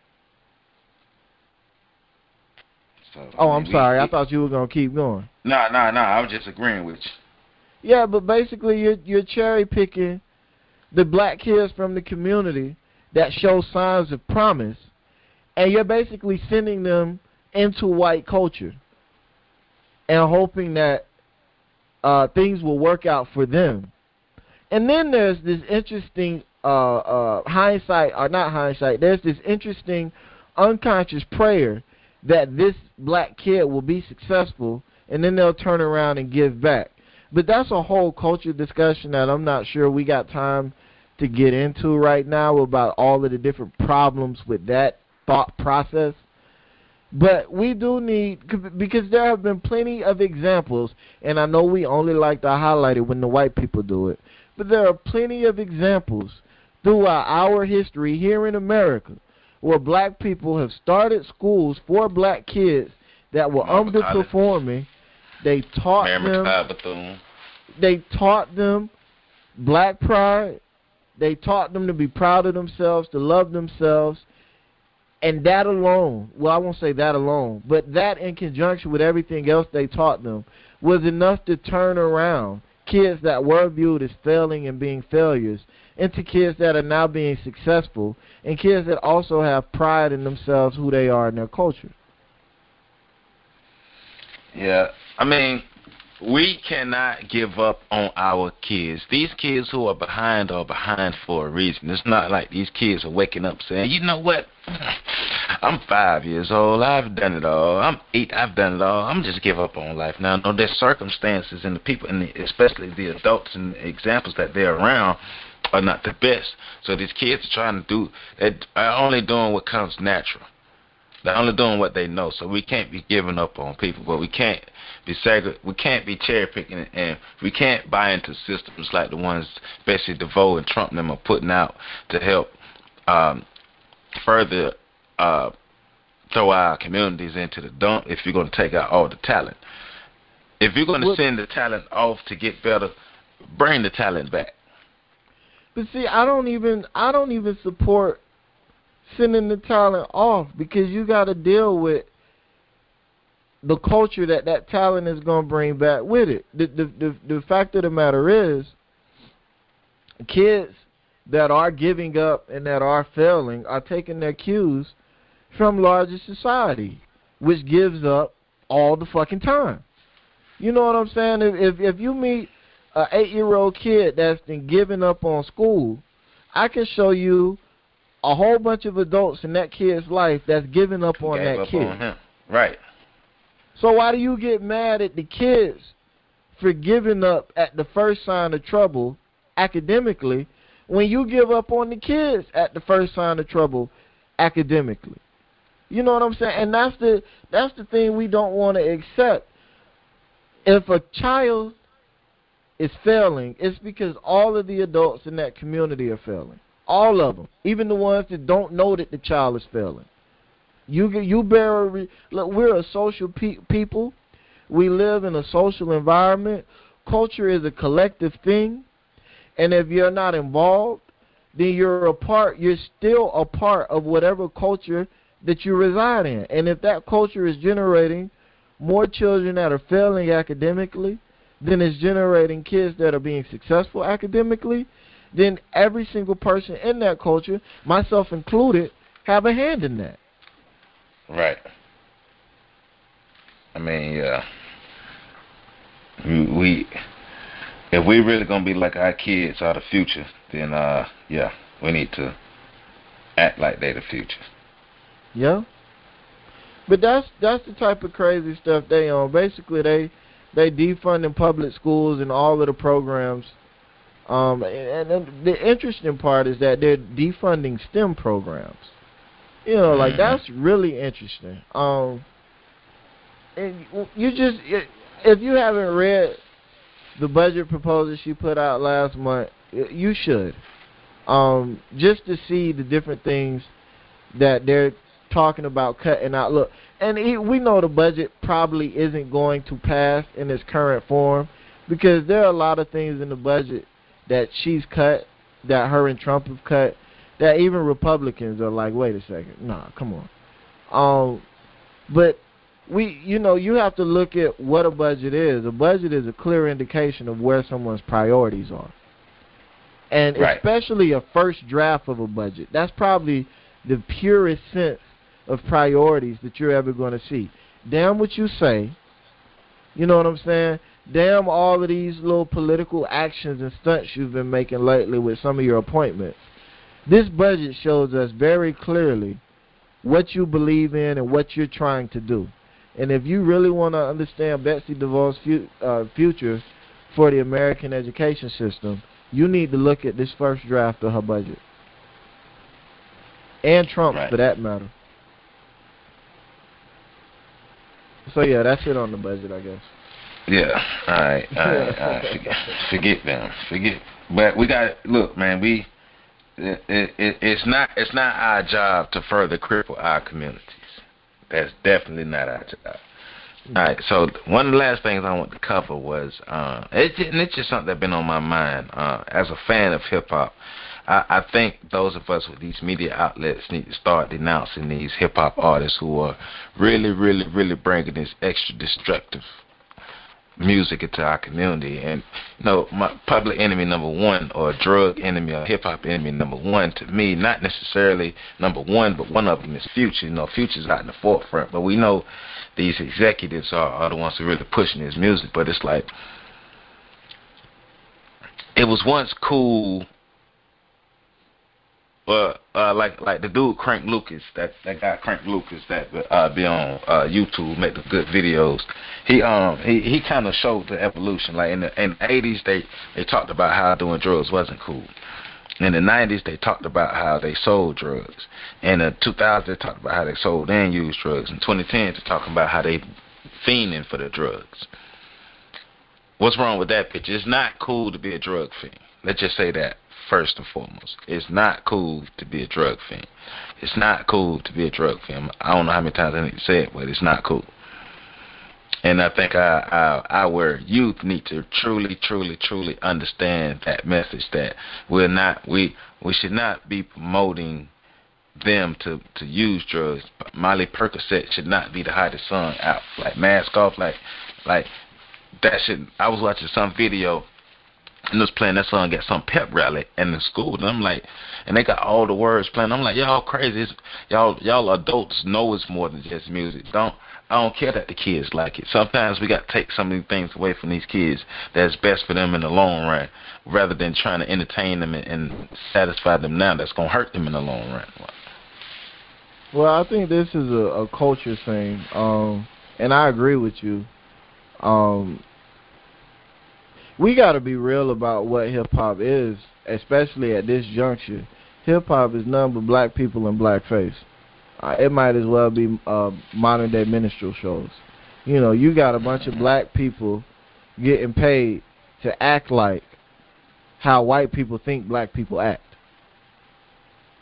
So, I'm sorry. I thought you were going to keep going. No. I was just agreeing with you. Yeah, but basically you're cherry-picking the black kids from the community that show signs of promise, and you're basically sending them into white culture and hoping that things will work out for them. And then there's this interesting there's this interesting unconscious prayer that this black kid will be successful, and then they'll turn around and give back. But that's a whole culture discussion that I'm not sure we got time to get into right now about all of the different problems with that thought process. But we do need, because there have been plenty of examples, and I know we only like to highlight it when the white people do it, but there are plenty of examples throughout our history here in America where black people have started schools for black kids that were underperforming. They taught them black pride. They taught them to be proud of themselves, to love themselves. And that alone, well, I won't say that alone, but that in conjunction with everything else they taught them was enough to turn around kids that were viewed as failing and being failures into kids that are now being successful, and kids that also have pride in themselves, who they are, in their culture. Yeah, I mean, we cannot give up on our kids. These kids who are behind for a reason. It's not like these kids are waking up saying, you know what, I'm 5 years old, I've done it all. I'm 8, I've done it all. I'm just give up on life now. No, there's circumstances and the people, and especially the adults and the examples that they're around are not the best. So these kids are trying to do, they're only doing what comes natural. They're only doing what they know. So we can't be giving up on people, but we can't be we can't be cherry picking, and we can't buy into systems like the ones especially DeVoe and Trump and them are putting out to help further throw our communities into the dump. If you're going to take out all the talent, if you're going to send the talent off to get better, bring the talent back. But see, I don't even support sending the talent off, because you got to deal with the culture that talent is going to bring back with it. The fact of the matter is, kids that are giving up and that are failing are taking their cues from larger society, which gives up all the fucking time. You know what I'm saying? If you meet an 8-year-old kid that's been giving up on school, I can show you a whole bunch of adults in that kid's life that's giving up on that kid. On him. Right. So why do you get mad at the kids for giving up at the first sign of trouble academically when you give up on the kids at the first sign of trouble academically? You know what I'm saying? And that's the thing we don't want to accept. If a child is failing, it's because all of the adults in that community are failing. All of them, even the ones that don't know that the child is failing. You bear. Look, we're a social people. We live in a social environment. Culture is a collective thing, and if you're not involved, then you're still a part of whatever culture that you reside in. And if that culture is generating more children that are failing academically than it's generating kids that are being successful academically, then every single person in that culture, myself included, have a hand in that. Right. I mean, yeah. We if we really gonna be like our kids are the future, then yeah, we need to act like they the future. Yeah. But that's the type of crazy stuff they on. Basically, they defunding public schools and all of the programs. And the interesting part is that they're defunding STEM programs. You know, like that's really interesting. And you just, if you haven't read the budget proposal she put out last month, you should. Just to see the different things that they're talking about cutting out. Look, and we know the budget probably isn't going to pass in its current form because there are a lot of things in the budget that she's cut, that her and Trump have cut, that even Republicans are like, wait a second, nah, come on. But you have to look at what a budget is. A budget is a clear indication of where someone's priorities are. And right. Especially a first draft of a budget. That's probably the purest sense of priorities that you're ever going to see. Damn what you say. You know what I'm saying? Damn all of these little political actions and stunts you've been making lately with some of your appointments. This budget shows us very clearly what you believe in and what you're trying to do. And if you really want to understand Betsy DeVos's future for the American education system, you need to look at this first draft of her budget. And Trump's, right. for that matter. So, yeah, that's it on the budget, I guess. Yeah, all right. Forget them. But we got, look, man, it's not our job to further cripple our communities. That's definitely not our job. All right, so one of the last things I want to cover was, it's just something that's been on my mind. As a fan of hip-hop, I think those of us with these media outlets need to start denouncing these hip-hop artists who are really, really, really bringing this extra destructive music into our community. And my public enemy number one, or drug enemy, or hip hop enemy number one, to me, not necessarily number one, but one of them is Future. Future's out in the forefront, but we know these executives are the ones who are really pushing his music. But it's like, it was once cool. Like the dude Crank Lucas, that guy Crank Lucas that be on YouTube, make the good videos. He kind of showed the evolution. Like in the 80s, they talked about how doing drugs wasn't cool. In the 90s, they talked about how they sold drugs. In the 2000s, they talked about how they sold and used drugs. In 2010, they're talking about how they fiending for the drugs. What's wrong with that picture? It's not cool to be a drug fiend. Let's just say that. First and foremost, it's not cool to be a drug fiend. It's not cool to be a drug fiend. I don't know how many times I need to say it, but it's not cool. And I think our youth need to truly, truly, truly understand that message, that we should not be promoting them to use drugs. Molly Percocet should not be the hottest song out. Like Mask Off, like that should. I was watching some video and was playing that song at some pep rally in the school, and I'm like, and they got all the words playing. I'm like, y'all crazy. Y'all adults know it's more than just music. I don't care that the kids like it. Sometimes we got to take some of these things away from these kids that's best for them in the long run, rather than trying to entertain them and satisfy them now. That's gonna hurt them in the long run. Well, I think this is a culture thing, and I agree with you. We got to be real about what hip-hop is, especially at this juncture. Hip-hop is nothing but black people in blackface. It might as well be modern-day minstrel shows. You got a bunch of black people getting paid to act like how white people think black people act.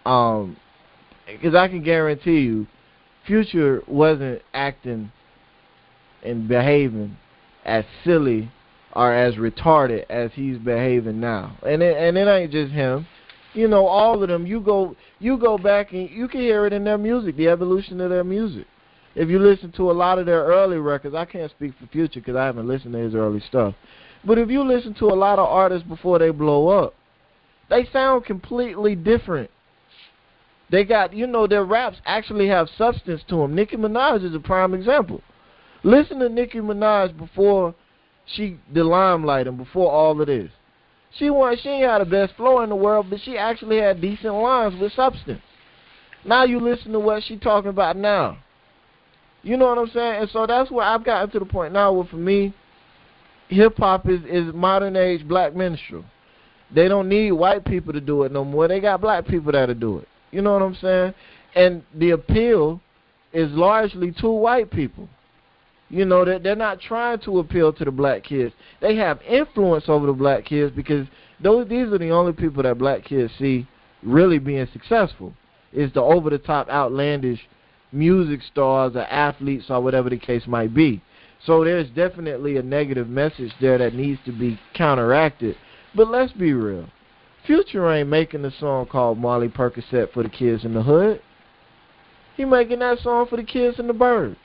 Because I can guarantee you, Future wasn't acting and behaving as silly or as retarded as he's behaving now. And it ain't just him. You know, all of them. You go back and you can hear it in their music, the evolution of their music. If you listen to a lot of their early records, I can't speak for Future because I haven't listened to his early stuff. But if you listen to a lot of artists before they blow up, they sound completely different. They got, their raps actually have substance to them. Nicki Minaj is a prime example. Listen to Nicki Minaj before the limelight and before all of this. She ain't had the best flow in the world, but she actually had decent lines with substance. Now you listen to what she talking about now. You know what I'm saying? And so that's where I've gotten to the point now where for me, hip-hop is modern age black minstrel. They don't need white people to do it no more. They got black people that'll do it. You know what I'm saying? And the appeal is largely to white people. You know, they're not trying to appeal to the black kids. They have influence over the black kids because these are the only people that black kids see really being successful. Is the over-the-top, outlandish music stars or athletes or whatever the case might be. So there's definitely a negative message there that needs to be counteracted. But let's be real. Future ain't making a song called Molly Percocet for the kids in the hood. He making that song for the kids in the burbs.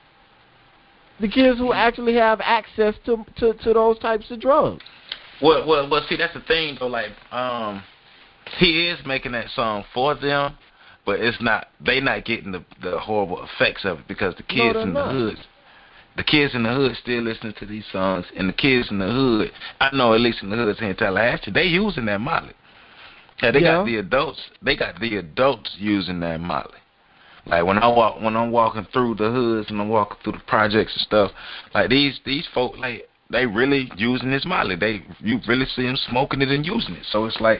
The kids who actually have access to those types of drugs. Well, see, that's the thing, though. Like, he is making that song for them, but they not getting the horrible effects of it because the kids in the hood. The kids in the hood still listening to these songs, and the kids in the hood, I know at least in the hoods here in Tallahassee, they using that Molly. Yeah, they got the adults. They got the adults using that Molly. Like when I'm walking through the hoods and I'm walking through the projects and stuff, like these folk, like they really using this Molly. You really see them smoking it and using it. So it's like,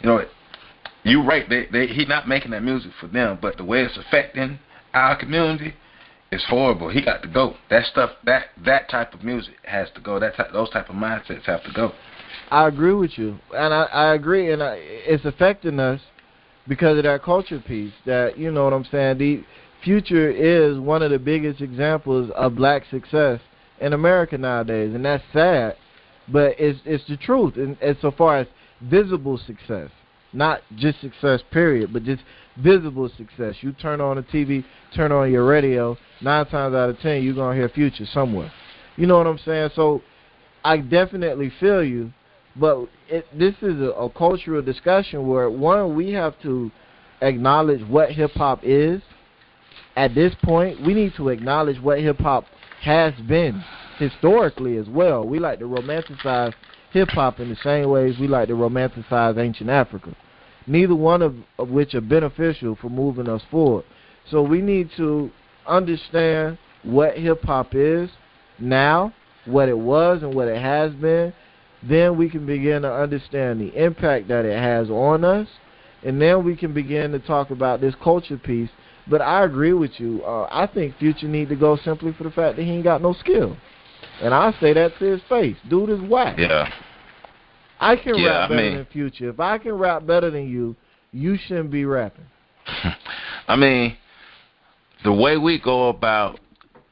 you right. He not making that music for them, but the way it's affecting our community. It's horrible. He got to go. That stuff, that type of music has to go. Those type of mindsets have to go. I agree with you, and I agree, and it's affecting us because of that culture piece. That you know what I'm saying. The Future is one of the biggest examples of black success in America nowadays, and that's sad, but it's the truth. And so far as visible success, not just success period, but just visible success. You turn on the TV, turn on your radio, 9 times out of 10 you're going to hear Future somewhere. You know what I'm saying? So I definitely feel you, but this is a cultural discussion where, one, we have to acknowledge what hip-hop is. At this point, we need to acknowledge what hip-hop has been historically as well. We like to romanticize hip-hop in the same ways we like to romanticize ancient Africa. Neither one of which are beneficial for moving us forward. So we need to understand what hip-hop is now, what it was and what it has been. Then we can begin to understand the impact that it has on us. And then we can begin to talk about this culture piece. But I agree with you. I think Future need to go simply for the fact that he ain't got no skill. And I say that to his face. Dude is whack. Yeah. I can rap better than Future. If I can rap better than you, you shouldn't be rapping. I mean, the way we go about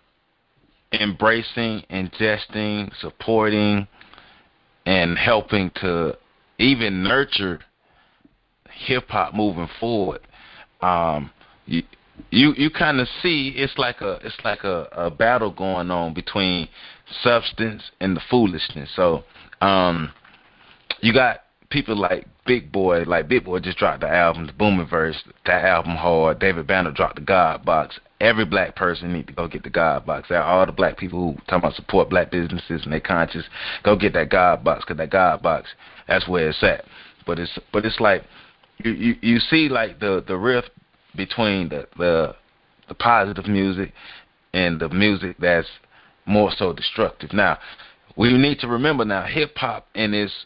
embracing, ingesting, supporting, and helping to even nurture hip-hop moving forward, you kind of see it's like a battle going on between substance and the foolishness. So you got people like Big Boy. Like Big Boy just dropped the album, the Boomiverse. That album hard. David Banner dropped the God Box. Every black person need to go get the God Box. All the black people who talking about support black businesses and they conscious, go get that God Box, because that God Box, that's where it's at. But it's like you see like the rift between the positive music and the music that's more so destructive. Now, we need to remember now, hip hop in its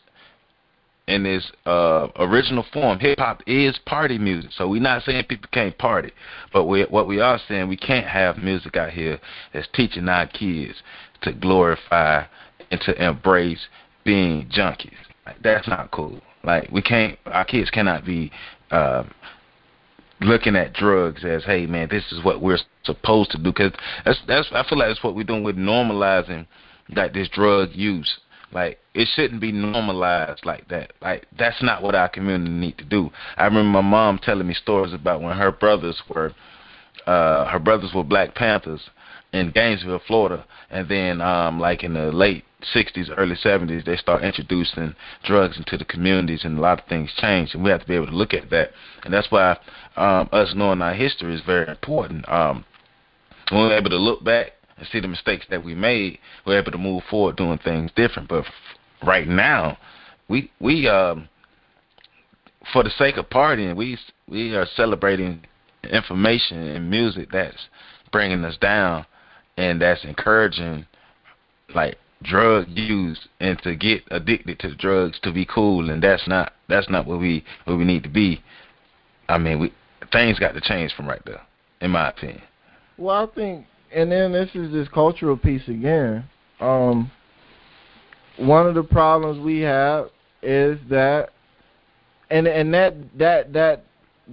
original form, hip hop is party music. So we're not saying people can't party, but what we are saying, we can't have music out here that's teaching our kids to glorify and to embrace being junkies. Like, that's not cool. Like, our kids cannot be looking at drugs as, hey man, this is what we're supposed to do. Because that's I feel like that's what we're doing with normalizing like this drug use. Like it shouldn't be normalized like that. Like that's not what our community need to do. I remember my mom telling me stories about when her brothers were Black Panthers in Gainesville, Florida, and then like in the late 60s, early 70s, they start introducing drugs into the communities, and a lot of things changed, and we have to be able to look at that, and that's why us knowing our history is very important. When we're able to look back and see the mistakes that we made, we're able to move forward doing things different. But right now, we for the sake of partying, we are celebrating information and music that's bringing us down and that's encouraging like drug use and to get addicted to the drugs to be cool, and that's not what we need to be. I mean, things got to change from right there, in my opinion. Well, I think, and then this is this cultural piece again. One of the problems we have is that, and that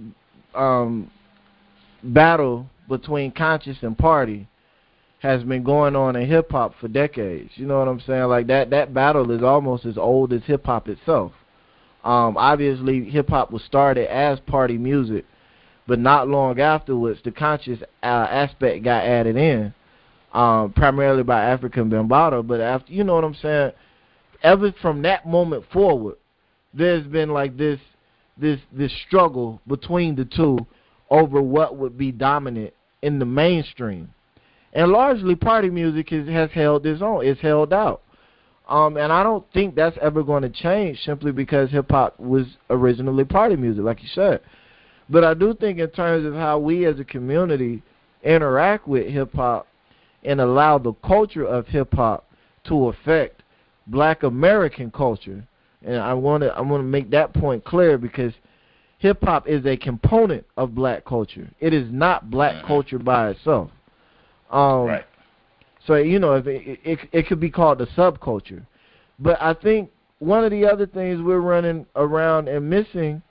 battle between conscious and party has been going on in hip hop for decades. You know what I'm saying? Like that battle is almost as old as hip hop itself. Obviously, hip hop was started as party music, but not long afterwards, the conscious aspect got added in, primarily by African Bambaataa. But after, you know what I'm saying? Ever from that moment forward, there's been like this struggle between the two over what would be dominant in the mainstream. And largely party music has held its own. It's held out. And I don't think that's ever going to change simply because hip-hop was originally party music, like you said. But I do think in terms of how we as a community interact with hip-hop and allow the culture of hip-hop to affect Black American culture, and I want to make that point clear because hip-hop is a component of Black culture. It is not Black culture by itself. Right. So, you know, it could be called a subculture. But I think one of the other things we're running around and missing,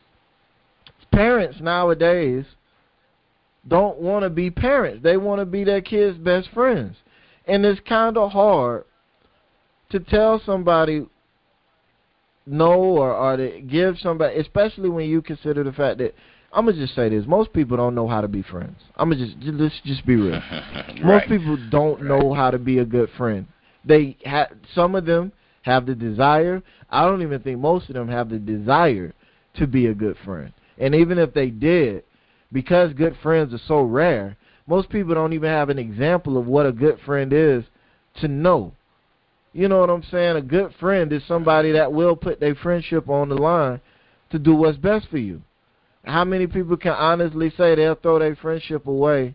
parents nowadays don't want to be parents. They want to be their kids' best friends. And it's kind of hard to tell somebody no or to give somebody, especially when you consider the fact that, I'm going to just say this, most people don't know how to be friends. Let's just be real. Right. Most people don't know how to be a good friend. Some of them have the desire. I don't even think most of them have the desire to be a good friend. And even if they did, because good friends are so rare, most people don't even have an example of what a good friend is to know. You know what I'm saying? A good friend is somebody that will put their friendship on the line to do what's best for you. How many people can honestly say they'll throw their friendship away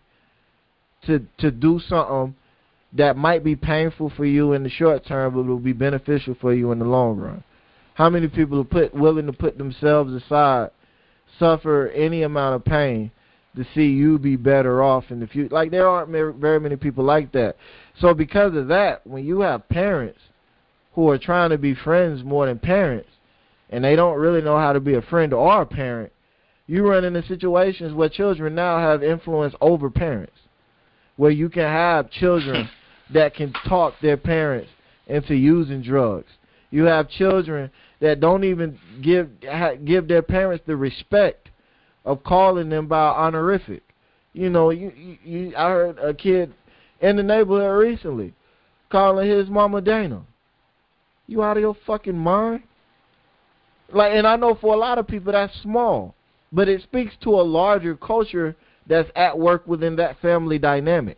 to do something that might be painful for you in the short term but will be beneficial for you in the long run? How many people are willing to put themselves aside, suffer any amount of pain to see you be better off in the future? Like, there aren't very many people like that. So because of that, when you have parents who are trying to be friends more than parents, and they don't really know how to be a friend or a parent, you run into situations where children now have influence over parents, where you can have children that can talk their parents into using drugs. You have children that don't even give their parents the respect of calling them by honorific. You know, I heard a kid in the neighborhood recently calling his mama Dana. You out of your fucking mind? Like, and I know for a lot of people that's small, but it speaks to a larger culture that's at work within that family dynamic.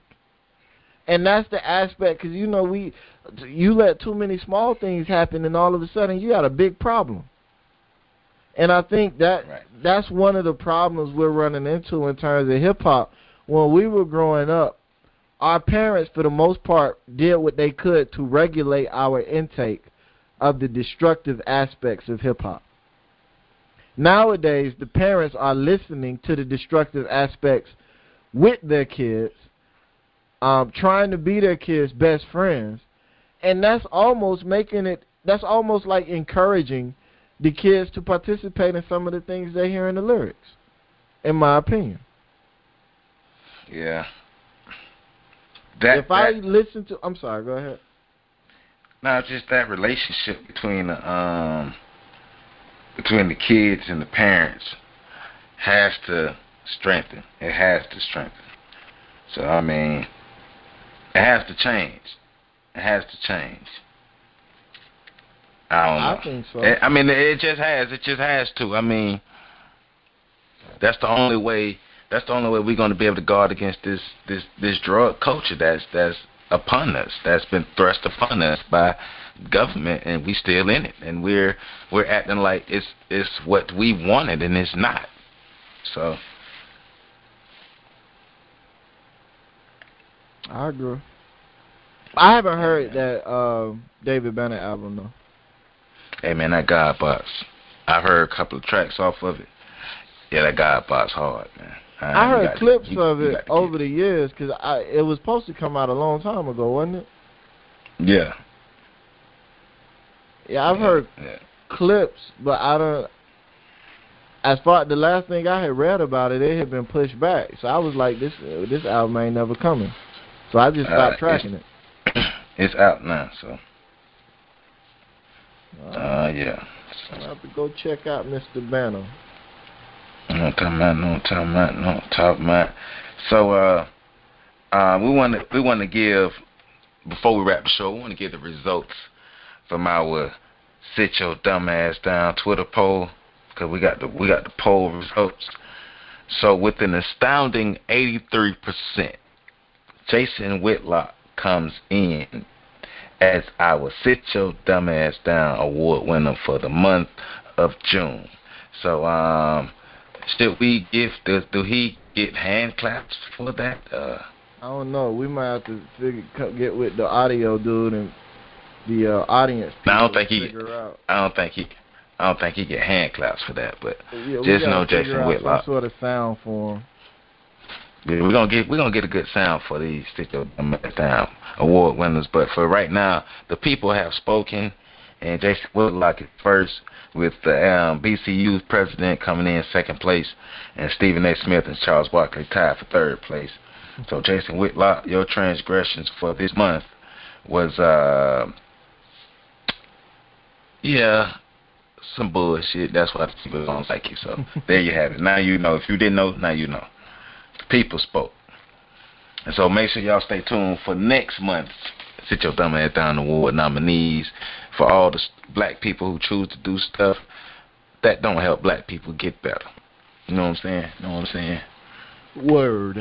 And that's the aspect, because, you know, you let too many small things happen and all of a sudden you got a big problem. And I think that's one of the problems we're running into in terms of hip-hop. When we were growing up, our parents, for the most part, did what they could to regulate our intake of the destructive aspects of hip-hop. Nowadays, the parents are listening to the destructive aspects with their kids, trying to be their kids' best friends, and that's almost like encouraging the kids to participate in some of the things they hear in the lyrics. in my opinion. Yeah. If I listen to, I'm sorry, go ahead. No, just that relationship between the kids and the parents has to strengthen. It has to strengthen. So I mean, it has to change. It has to change. I don't know. I think so. I mean, it just has. It just has to. I mean, that's the only way. That's the only way we're going to be able to guard against this drug culture that's upon us. That's been thrust upon us by government, and we still in it, and we're acting like it's what we wanted, and it's not. So I agree. I haven't heard that David Banner album though. Hey man, that God Box. I've heard a couple of tracks off of it. Yeah, that God Box hard, man. I heard clips of it over the years because it was supposed to come out a long time ago, wasn't it? Yeah. Yeah, I've heard clips, but I don't. As far the last thing I had read about it, it had been pushed back. So I was like, this album ain't never coming. So I just stopped tracking it. It's out now, so. Yeah. I have to go check out Mr. Banner. No talk about. So we want to give, before we wrap the show, we want to give the results from our Sit Your Dumb Ass Down Twitter poll, because we got the poll results. So with an astounding 83%, Jason Whitlock comes in as our Sit Your Dumb Ass Down award winner for the month of June. So should we do he get hand claps for that? I don't know. We might have to get with the audio dude and the audience. No, I don't think he get hand claps for that, but just know Jason Whitlock. Some sort of sound for him. Yeah, we're gonna get a good sound for these Sit Your Dumb Ass Down award winners. But for right now, the people have spoken, and Jason Whitlock is first, with the BCU's president coming in second place, and Stephen A. Smith and Charles Barkley tied for third place. So Jason Whitlock, your transgressions for this month was some bullshit. That's why people don't like you. So there you have it. Now you know. If you didn't know, now you know. People spoke. And so make sure y'all stay tuned for next month's Sit Your Dumb Ass Down Award nominees for all the black people who choose to do stuff that don't help black people get better. You know what I'm saying? Word.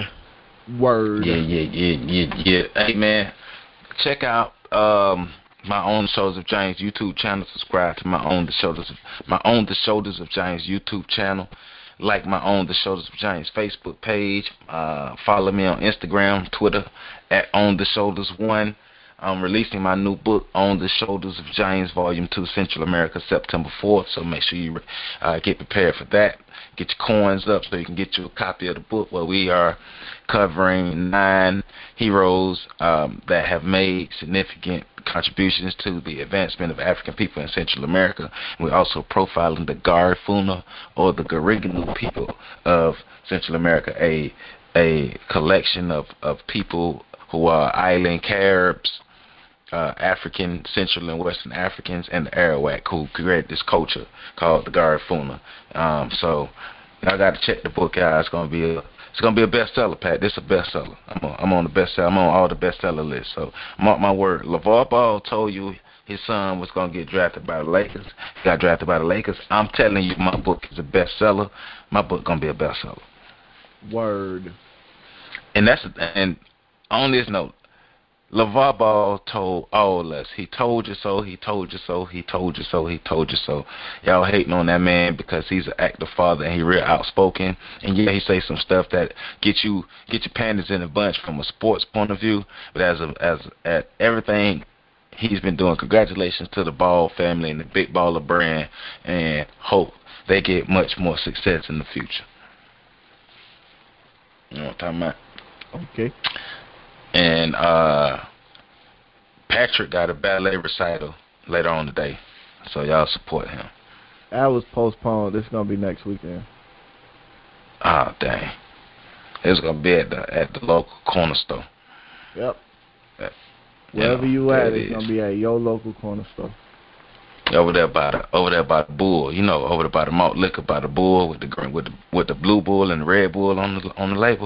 Yeah. Hey man, check out my Own the Shoulders of Giants YouTube channel. Subscribe to my Own the Shoulders of Giants YouTube channel. Like my Own the Shoulders of Giants Facebook page. Follow me on Instagram, Twitter at On the Shoulders 1. I'm releasing my new book, On the Shoulders of Giants, Volume 2, Central America, September 4th. So make sure you get prepared for that. Get your coins up so you can get you a copy of the book, where we are covering 9 heroes that have made significant contributions to the advancement of African people in Central America. We're also profiling the Garifuna, or the Gariganu people of Central America, a collection of people who are island Caribs, African, Central and Western Africans, and the Arawak, who created this culture called the Garifuna. So y'all got to check the book out. It's gonna be a bestseller, Pat. This is a bestseller. I'm on the bestseller. I'm on all the bestseller lists. So mark my word. LeVar Ball told you his son was gonna get drafted by the Lakers. He got drafted by the Lakers. I'm telling you, my book is a bestseller. My book gonna be a bestseller. Word. And on this note, LeVar Ball told all us, he told you so, he told you so, he told you so, he told you so. Y'all hating on that man because he's an active father and he real outspoken. And yeah, he say some stuff that get your panties in a bunch from a sports point of view. But as at everything he's been doing, congratulations to the Ball family and the Big Baller brand, and hope they get much more success in the future. You know what I'm talking about? Okay. And Patrick got a ballet recital later on today, so y'all support him. That was postponed. This is gonna be next weekend. Oh, Oh dang. It's gonna be at the local corner store. Yep. You Wherever know, you there at, it it's is. gonna be at your local corner store. Over there by the bull, you know, over there by the malt liquor by the bull with the green with the blue bull and the red bull on the label.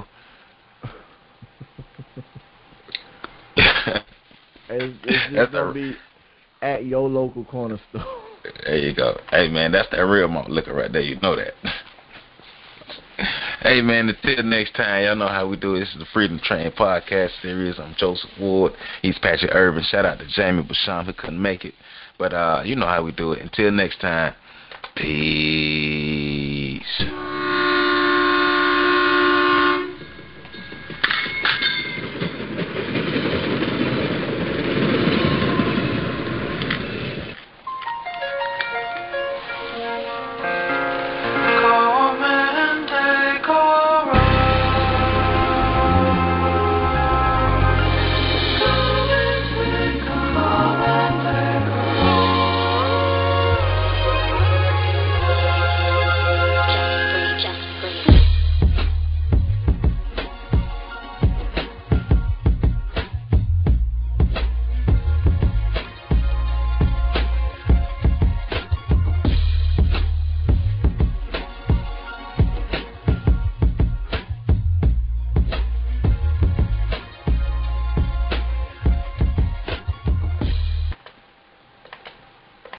It's just That's gonna the be at your local corner store. There you go. Hey man, that's that real malt liquor right there. You know that. Hey man, until next time, y'all know how we do it. This is the Freedom Train podcast series. I'm Joseph Ward. He's Patrick Irvin. Shout out to Jamie Basham who couldn't make it. But you know how we do it. Until next time, peace.